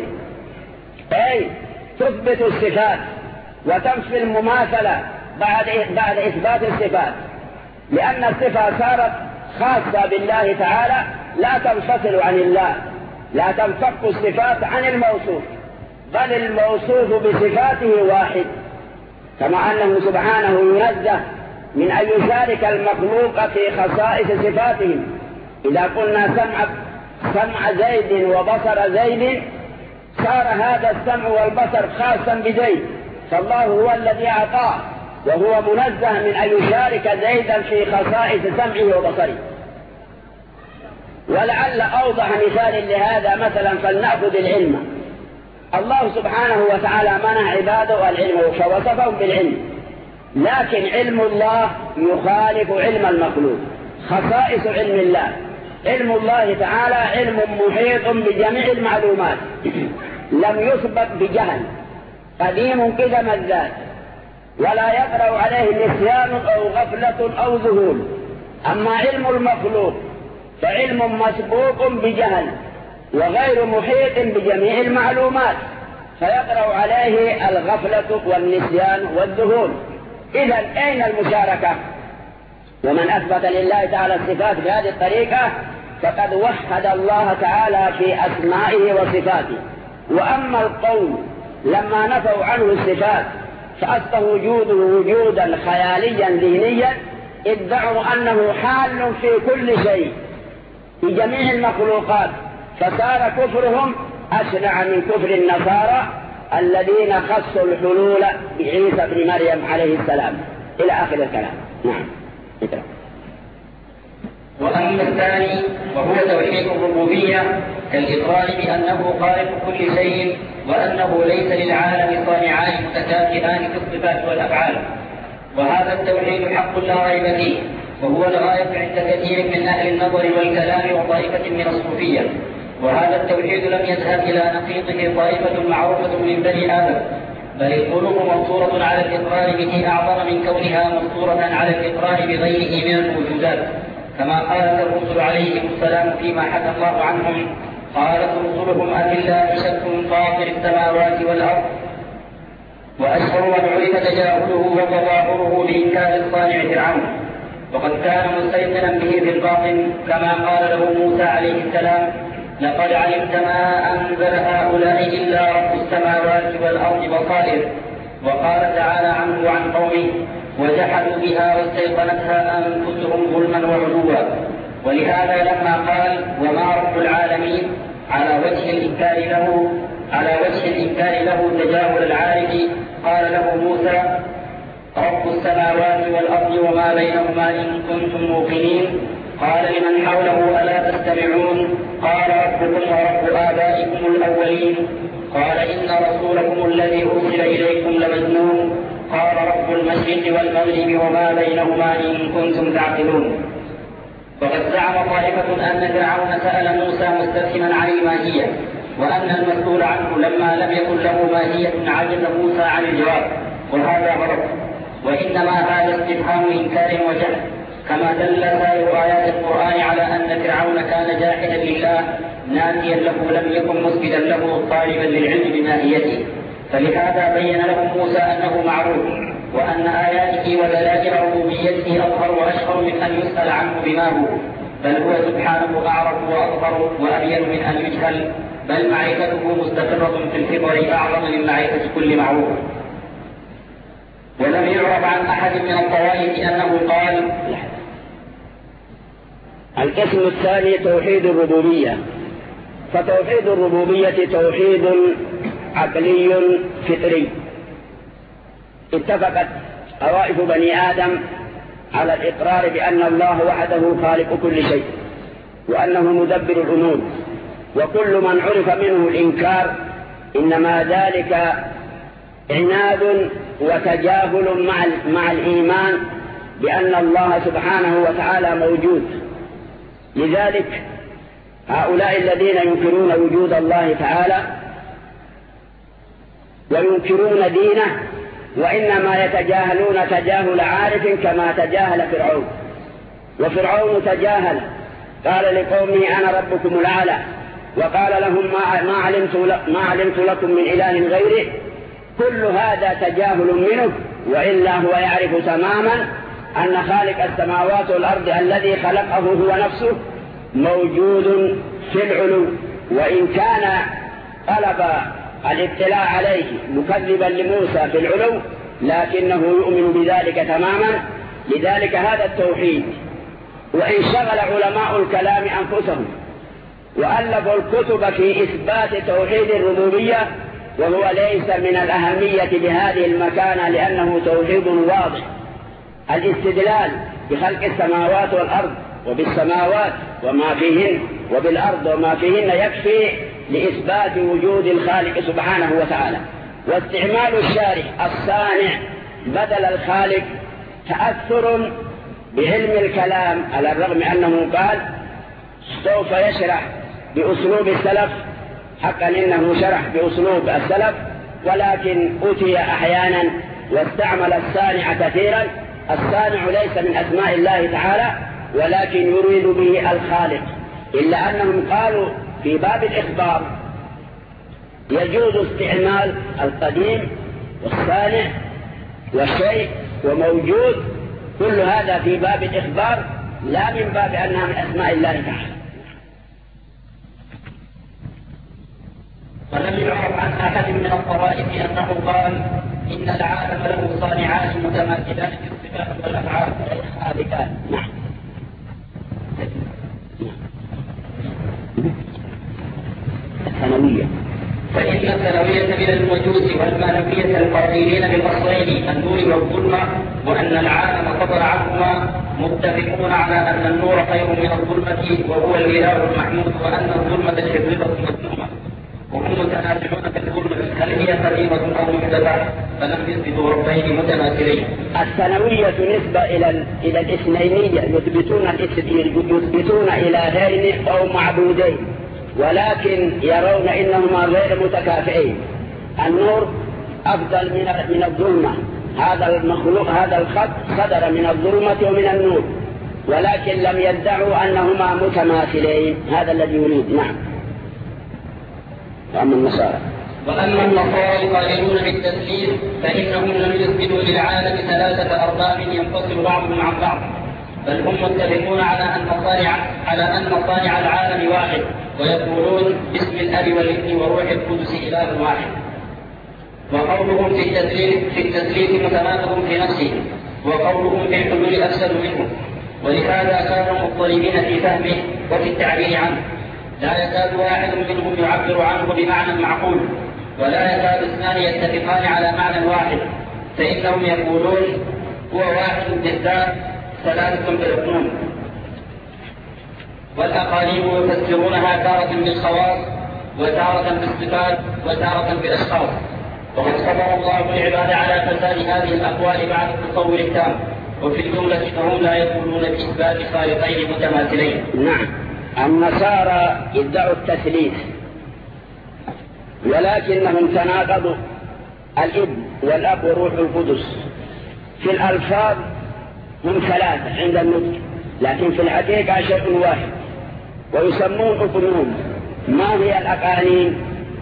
أي تثبت الصفات وتنفي المماثلة بعد بعد إثبات الصفات، لأن الصفة صارت خاصة بالله تعالى لا تنفصل عن الله، لا تنفك الصفات عن الموصوف، بل الموصوف بصفاته واحد، كما أنه سبحانه ينزه من أن يشارك المخلوق في خصائص صفاتهم. إذا قلنا سمع سمع زيد وبصر زيد صار هذا السمع والبصر خاصا بزيد، فالله هو الذي أعطاه، وهو منزه من أن يشارك زيدا في خصائص سمعه وبصره. ولعل أوضح مثال لهذا مثلا فلنأخذ العلم. الله سبحانه وتعالى منع عباده العلم فوصفهم بالعلم، لكن علم الله يخالف علم المخلوق. خصائص علم الله: علم الله تعالى علم محيط بجميع المعلومات، لم يسبق بجهل، قديم قدم الذات، ولا يقرأ عليه نسيان أو غفلة أو ذهول. أما علم المخلوق فعلم مسبوق بجهل وغير محيط بجميع المعلومات، فيقرأ عليه الغفلة والنسيان والذهول. إذن أين المشاركة؟ ومن أثبت لله تعالى الصفات بهذه الطريقة فقد وحد الله تعالى في أسمائه وصفاته. وأما القوم لما نفوا عنه الصفات فأصبح وجوده وجودا خياليا ذهنيا، ادعوا أنه حال في كل شيء في جميع المخلوقات، فصار كفرهم أشنع من كفر النصارى الذين خصوا الحلول بعيسى بن مريم عليه السلام إلى آخر الكلام. نعم. وأما الثاني وهو توحيد الربوبية كالإقرار بأنه خالق كل شيء وأنه ليس للعالم صانعان متكافئان في الصفات والأفعال، وهذا التوحيد حق لا ريب فيه، وهو الغاية عند كثير من أهل النظر والكلام وطائفة من الصوفية. وهذا التوحيد لم يذهب إلى نقيضه طائفة معروفة من بني آدم، بل القلوب مفطورة على الإقرار به أعظم من كونها مفطورة على الإقرار بغيره من الوجودات، كما قالت الرسل عليهم السلام فيما حكى الله عنهم: قالت رسلهم أفالله شك فاطر السماوات والأرض. وأشهر من عرف تجاهله وتظاهره بإنكار الصانع فرعون، وقد كان مستيقنا به في الباطن، كما قال له موسى عليه السلام: لقد علمت ما أنزل هؤلاء إلا رب السماوات والأرض بصائر. وقال تعالى عنه وعن قومه وجحدوا بها واستيقنتها أنفسهم ظلما وعلوا. ولهذا لما قال وما رب العالمين على وجه الإنكار له على وجه الإنكار له تجاهل العارف قال له موسى رب السماوات والأرض وما بينهما إن كنتم موقنين. قال لمن حوله ألا تستمعون؟ قال ربكم ورب آبائكم الأولين. قال إن رسولكم الذي أرسل إليكم لمجنون. قال رب المشرق والمغرب وما بينهما إن كنتم تعقلون. وقد زعم طائفة أن فرعون سأل موسى مستفهما عن الماهية، وأن المسؤول عنه لما لم يكن له ماهية عجز موسى عن الجواب، وهذا غلط، وإنما هذا استفهام إنكار وجهل، كما دل سائر آيات القرآن على أن فرعون كان جاحدا لله ناسيا له لم يكن مسجدا له طالبا للعلم بماهيته. فلهذا بين لهم موسى أنه معروف، وأن آياته ودلائل ربوبيته أظهر وأشهر من أن يسأل عنه بما هو، بل هو سبحانه أعرف وأظهر وأبين من أن يجهل، بل معرفته مستقرة في الفطر أعظم من معرفة كل معروف. ولم يعرف عن أحد من الطوائف أنه قال. القسم الثاني توحيد الربوبية. فتوحيد الربوبية توحيد عقلي فطري. اتفقت طوائف بني آدم على الإقرار بأن الله وحده خالق كل شيء، وأنه مدبر الأمور، وكل من عرف منه الإنكار إنما ذلك عناد وتجاهل مع مع الإيمان بأن الله سبحانه وتعالى موجود. لذلك هؤلاء الذين ينكرون وجود الله تعالى وينكرون دينه وإنما يتجاهلون تجاهل عارف كما تجاهل فرعون. وفرعون تجاهل، قال لقومه أنا ربكم الأعلى، وقال لهم ما علمت ما علمت لكم من إله غيره. كل هذا تجاهل منه، وإلا هو يعرف تماما أن خالق السماوات والأرض الذي خلقه هو نفسه موجود في العلو، وإن كان طلب الاطلاع عليه مكذبا لموسى في العلو لكنه يؤمن بذلك تماما. لذلك هذا التوحيد. وإن شغل علماء الكلام أنفسهم وألفوا الكتب في إثبات توحيد الربوبية، وهو ليس من الأهمية بهذه المكانة لأنه توحيد واضح. الاستدلال بخلق السماوات والأرض وبالسماوات وما فيهن وبالأرض وما فيهن يكفي لإثبات وجود الخالق سبحانه وتعالى. واستعمال الشارع الصانع بدل الخالق تأثر بعلم الكلام، على الرغم أنه قال سوف يشرح بأسلوب السلف، حقا إنه شرح بأسلوب السلف، ولكن أتي أحيانا واستعمل الصانع كثيرا. الصانع ليس من أسماء الله تعالى، ولكن يريد به الخالق، إلا أنهم قالوا في باب الإخبار يجوز استعمال القديم والصانع والشيء وموجود، كل هذا في باب الإخبار لا من باب أنها من أسماء الله تعالى. ولم يعرف عن أحد من الطوائف أنه قال إن العالم له صانعان متماثلان في الصفات والأفعال خالقان. نعم. الثانوية. فإن الثانوية من المجوس والمانوية القائلين بالأصلين النور والظلمة، وأن العالم فضل عنهما، متفقون على أن النور خير من الظلمة وهو الإله المحمود، وأن الظلمة الشريرة مذمومة، وهم متنازعون في الظلمة هل هي قديمة أو محدثة، فلم يثبتوا ربين متماثلين. الثانوية نسبة إلى إلى الاثنينية، يثبتون يثبتون إلهين أو معبودين، ولكن يرون إنهما غير متكافئين. النور أفضل من من الظلمة، هذا المخلوق هذا الخط صدر من الظلمة ومن النور، ولكن لم يدعوا أنهما متماثلين. هذا الذي يريد. نعم. وأما النصارى وأما النصارى القائلون بالتثليث فإنهم لم يثبتوا للعالم ثلاثة أرباب ينفصل بعضهم عن بعض، بل هم متفقون على أن صانع على أن صانع العالم واحد، ويقولون باسم الأب والابن وروح القدس إله واحد. وقولهم في التثليث في التثليث متناقض في نفسه، وقولهم في الحلول أفسد منه، ولهذا كانوا مضطربين في فهمه وفي التعبير عنه. لا يكاد واحد منهم يعبر عنه بمعنى معقول، ولا يكاد اثنان يتفقان على معنى واحد، فإنهم يقولون هو واحد بالذات ثلاثة بالعقول. والأقاليم يفسرونها تارة بالخواص وتارة بالصفات وتارة بالأشخاص، وقد خبر الله العباد على فساد هذه الأقوال بعد التصور التام، وفي الجملة فهم لا يقولون بإثبات خالقين متماثلين. نعم، النصارى ادعوا التثليث، ولكنهم تناقضوا الابن والأب وروح القدس. في الألفاظ هم ثلاثة عند النطق، لكن في الحقيقة شيء واحد، ويسمون أقنوم. ما هي الأقانيم؟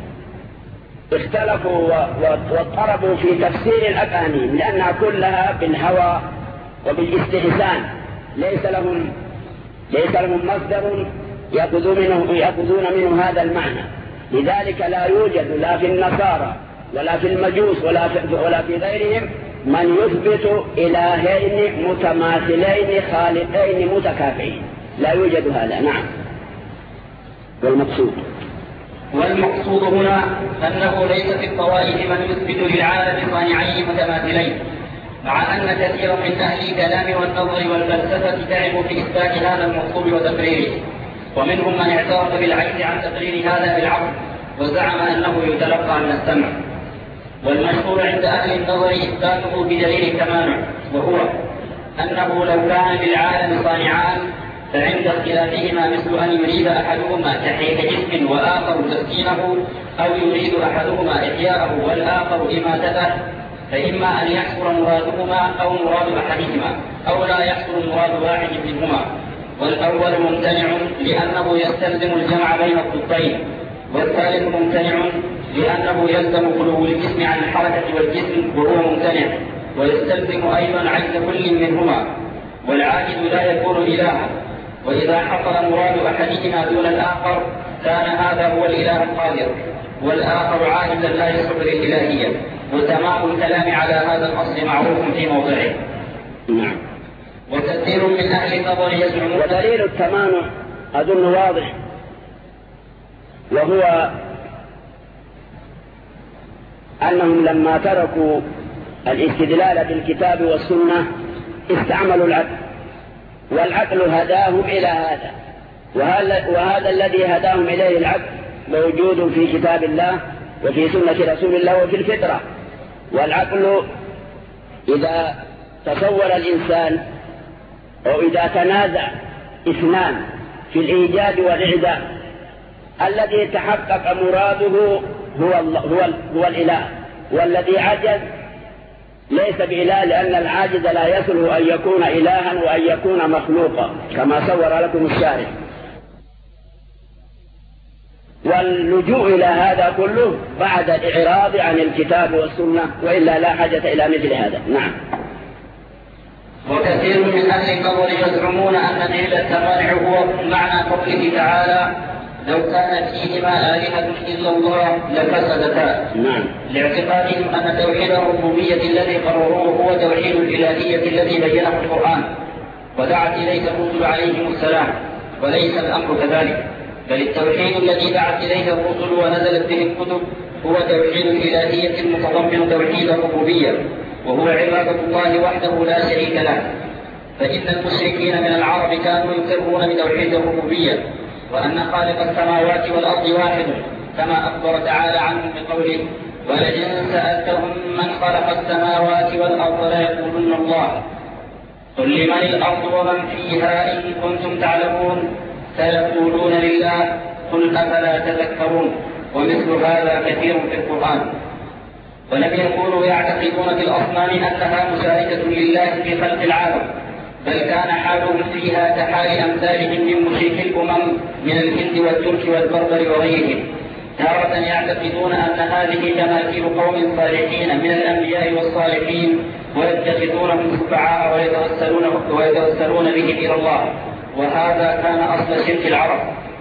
اختلفوا واضطربوا في تفسير الأقانيم، لأنها كلها بالهوى وبالاستحسان، ليس لهم ليس لهم مصدر يأخذون منه يأخذون منه هذا المعنى. لذلك لا يوجد لا في النصارى ولا في المجوس ولا في, ولا في غيرهم من يثبت إلهين متماثلين خالقين متكافئين، لا يوجد هذا. نعم. والمقصود والمقصود هنا أنه ليس في الطوائف من يثبت للعالم صانعين متماثلين، مع أن كثيرا من أهل الكلام والنظر والفلسفة تعبوا في إثبات هذا المقصود وتقريره، ومنهم من اعترف بالعجز عن تقرير هذا بالعقل وزعم أنه يتلقى من السمع. والمشهور عند أهل النظر إثباته بدليل التمانع، وهو أنه لو كان للعالم صانعان فعند اختلافهما مثل أن يريد أحدهما تحريك جسم وآخر تسكينه، أو يريد أحدهما إحياءه والآخر إماتته، فإما أن يحصل مرادهما أو مراد أحدهما، أو لا يحصل مراد واحد منهما. والأول ممتنع لأنه يستلزم الجمع بين الضدين، والثالث ممتنع لأنه يلزم خلو الجسم عن الحركة والجسم وهو ممتنع، ويستلزم أيضا عجز كل منهما، والعاجز لا يكون إلها. وإذا حصل مراد أحدهما دون الآخر كان هذا هو الإله القادر، والآخر عاجزا لا يصح للإلهية. وتمام الكلام على هذا الأصل معروف في موضعه. نعم. وكثير من أهل النظر يزعمون، ودليل التمانع أظن واضح، وهو أنهم لما تركوا الاستدلال بالكتاب والسنة استعملوا العقل، والعقل هداهم إلى هذا، وهذا الذي هداهم إليه العقل موجود في كتاب الله وفي سنة رسول الله وفي الفطرة. والعقل إذا تصور الإنسان أو إذا تنازع اثنان في الإيجاد والإعدام، الذي تحقق مراده هو, الله هو, هو الإله، والذي عجز ليس بإله، لأن العاجز لا يصله أن يكون إلها وأن يكون مخلوقا كما صور لكم الشارع. واللجوء إلى هذا كله بعد الإعراض عن الكتاب والسنة، وإلا لا حاجة إلى مثل هذا. نعم. وكثير من أهل النظر يزعمون أن دليل التمانع هو معنى قوله تعالى لو كان فيهما آلهة إلا الله لفسدتا. نعم. لاعتقادهم أن توحيد الربوبية الذي قرروه هو توحيد الإلهية الذي بينه القرآن ودعت إليه الرسل عليهم السلام، وليس الأمر كذلك، بل التوحيد الذي دعت إليه الرسل ونزلت به الكتب هو توحيد الإلهية المتضمن توحيد الربوبية، وهو عبادة الله وحده لا شريك له. فإن المشركين من العرب كانوا يقرون بتوحيد الربوبية، وأن خالق السماوات والأرض واحد، كما أخبر تعالى عنهم بقوله ولئن سألتهم من خلق السماوات والأرض ليقولن الله قل لمن الأرض ومن فيها إن كنتم تعلمون سيقولون لله قل أفلا تذكرون. ومثل هذا كثير في القرآن. ولم يكونوا يعتقدون في الأصنام أنها مشاركة لله في خلق العالم، بل كان حالهم فيها كحال أمثالهم من مشرك الأمم من الهند والترك والبربر وغيرهم، تارة يعتقدون أن هذه تماثيل قوم صالحين من الأنبياء والصالحين ويتخذونهم شفعاء ويتوسلون, ويتوسلون بهم إلى الله، وهذا كان أصل شرك العرب،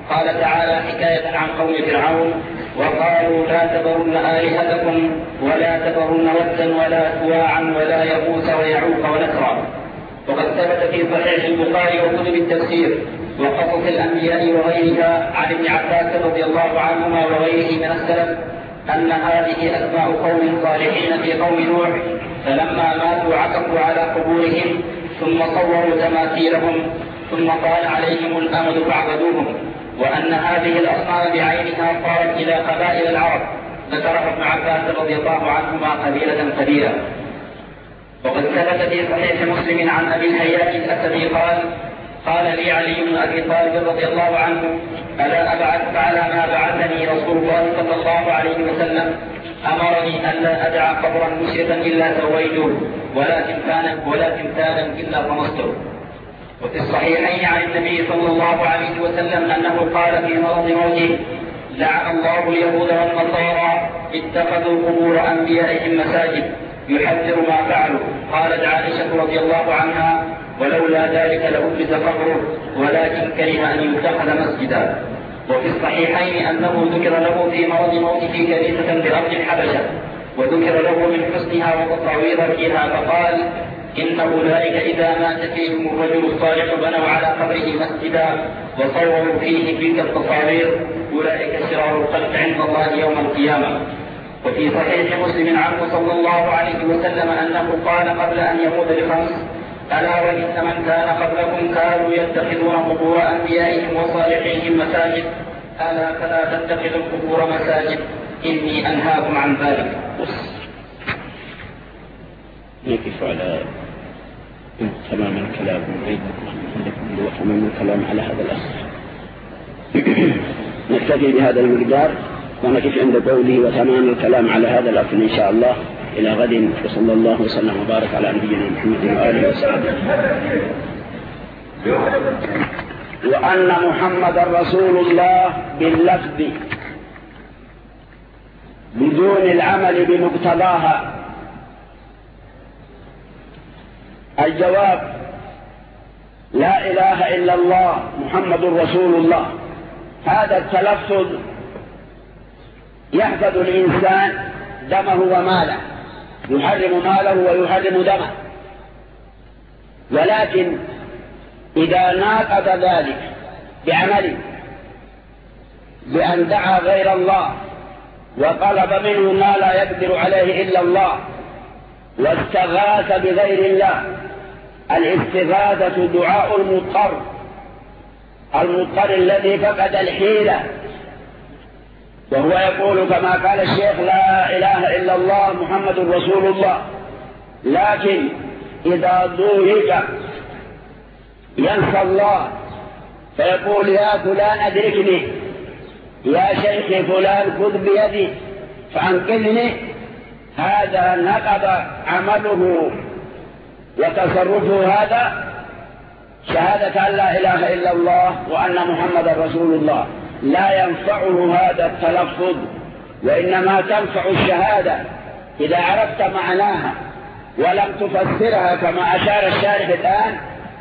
قال تعالى حكاية عن قوم فرعون: وقالوا لا تذرن آلهتكم ولا تذرن ودا ولا سواعا ولا يغوث ويعوق ونسرا. وقد ثبت في صحيح البخاري وكتب التفسير وقصص الأنبياء وغيرها عن ابن عباس رضي الله عنهما وغيره من السلف أن هذه أسماء قوم صالحين في قوم نوح، فلما ماتوا عكفوا على قبورهم ثم صوروا تماثيلهم ثم طال عليهم الأمد فاعبدوهم، وأن هذه الأصنام بعينها صارت إلى قبائل العرب، ذكره ابن عباس رضي الله عنهما قبيلة قبيلة. وقد ثبت في صحيح مسلم عن أبي الهياج الأسدي قال: قال لي علي بن أبي طالب رضي الله عنه: ألا أبعثك على ما بعثني رسول الله صلى الله عليه وسلم؟ أمرني ألا أدع قبرا مشرفا إلا سويته ولا تمثالا ولا تمثالا إلا طمسته. وفي الصحيحين عن النبي صلى الله عليه وسلم أنه قال في مرض موته: لعن الله اليهود والنصارى اتخذوا قبور أنبيائهم مساجد يحذر ما فعلوا. قالت عائشة رضي الله عنها: ولولا ذلك لأبرز قبره ولكن كره أن يتخذ مسجدا. وفي الصحيحين أنه ذكر له في مرض موته في كنيسة بأرض الحبشة، وذكر له من حسنها وتصاوير فيها، فقال: إن أولئك إذا مات فيهم الرجل الصالح بنوا على قبره مسجدا وصوروا فيه تلك التصاوير، أولئك شرار الخلق عند الله يوم القيامة. وفي صحيح مسلم عنه صلى الله عليه وسلم أنه قال قبل أن يموت بخمس: ألا وإن من كان قبلكم كانوا يتخذون قبور أنبيائهم وصالحيهم مساجد، ألا فلا تتخذوا القبور مساجد، إني أنهاكم عن ذلك. نقف على تمام الكلام تمام الكلام على هذا الأصل. نكتفي بهذا المقدار ونقف عند قوله وتمام الكلام على هذا الأصل إن شاء الله إلى غد، وصلى الله وسلم وبارك على نبينا محمد وآله وصحبه. وأن محمد رسول الله باللفظ بدون العمل بمقتضاها. الجواب: لا إله إلا الله محمد رسول الله. هذا التلفظ يحفظ الإنسان دمه وماله، يحرم ماله ويحرم دمه. ولكن إذا ناقض ذلك بعمله بأن دعا غير الله وطلب منه ما لا يقدر عليه إلا الله واستغاث بغير الله. الاستغاثة دعاء المضطر، المضطر الذي فقد الحيلة، وهو يقول كما قال الشيخ: لا إله إلا الله محمد رسول الله. لكن إذا ضوجك ينسى الله فيقول: يا فلان أدركني، يا شيخ فلان خذ بيدي فأنقذني، هذا نقض عمله وتصرفه هذا شهادة أن لا إله إلا الله وأن محمد رسول الله. لا ينفعه هذا التلفظ، وإنما تنفع الشهادة إذا عرفت معناها ولم تفسرها كما أشار الشارح الآن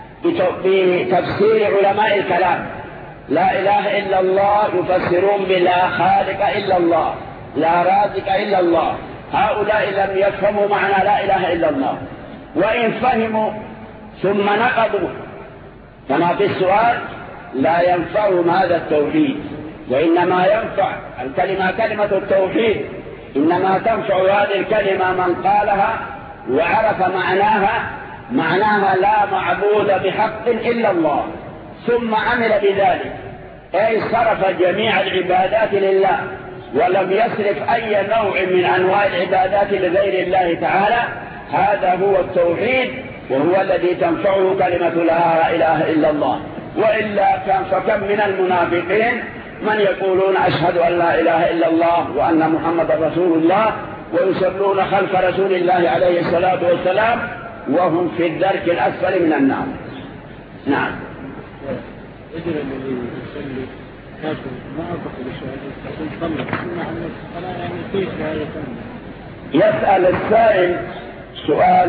بتفسير علماء الكلام. لا إله إلا الله يفسرون بلا خالق إلا الله، لا رازق إلا الله. هؤلاء لم يفهموا معنى لا إله إلا الله، وإن فهموا ثم نقضوا كما في السؤال لا ينفعهم هذا التوحيد، وإنما ينفع الكلمة كلمة التوحيد، إنما تنفع هذه الكلمة من قالها وعرف معناها، معناها لا معبود بحق إلا الله، ثم عمل بذلك، أي صرف جميع العبادات لله ولم يصرف أي نوع من أنواع العبادات لغير الله تعالى. هذا هو التوحيد، وهو الذي تنفعه كلمة لا إله إلا الله. وإلا كان فكم من المنافقين من يقولون أشهد أن لا إله إلا الله وأن محمد رسول الله ويصلون خلف رسول الله عليه الصلاة والسلام وهم في الدرك الأسفل من النار. نعم. رجل الذي يصلي كافر ما أعتقد الشهادة يصلي مع الناس فلا يعني كيف لا يصلي؟ يسأل السائل سؤال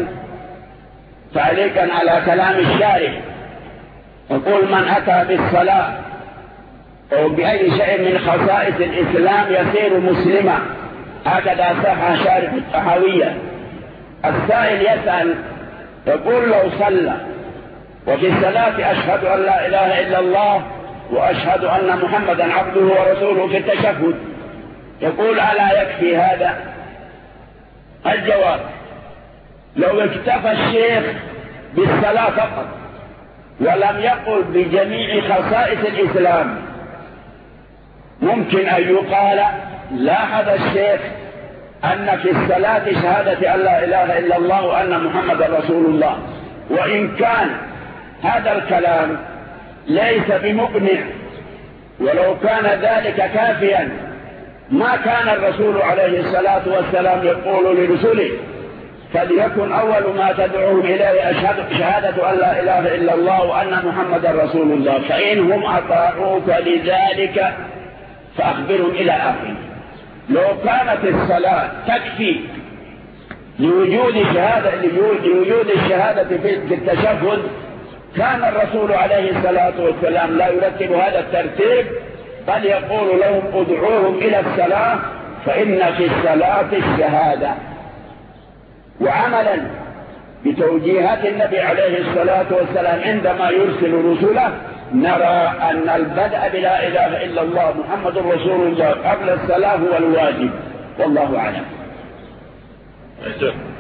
تعليقا على كلام الشارح، يقول: من أتى بالصلاة أو بأي شيء من خصائص الإسلام يصير مسلما. هكذا صح شارح الطحاوية. السائل يسأل يقول لو صلى وفي الصلاة أشهد أن لا إله إلا الله وأشهد أن محمدا عبده ورسوله في التشهد، يقول ألا يكفي هذا؟ الجواب: لو اكتفى الشيخ بالصلاة فقط ولم يقل بجميع خصائص الإسلام ممكن أن يقال لاحظ الشيخ أن في الصلاة شهادة أن لا إله إلا الله وأن محمد رسول الله، وإن كان هذا الكلام ليس بمقنع ولو كان ذلك كافيا ما كان الرسول عليه الصلاة والسلام يقول لرسله فليكن أول ما تدعوهم إليه أشهد شهادة أن لا إله إلا الله وأن محمد رسول الله، فإنهم أطاعوك لذلك فأخبرهم إلى آخره. لو كانت الصلاة تكفي لوجود شهادة لوجود الشهادة في التشهد كان الرسول عليه الصلاة والسلام لا يرتب هذا الترتيب، بل يقول لهم ادعوهم إلى الصلاة فإن في الصلاة الشهادة. وعملا بتوجيهات النبي عليه الصلاة والسلام عندما يرسل رسله نرى أن البدء بلا إله إلا الله محمد رسول الله قبل الصلاة هو الواجب، والله أعلم.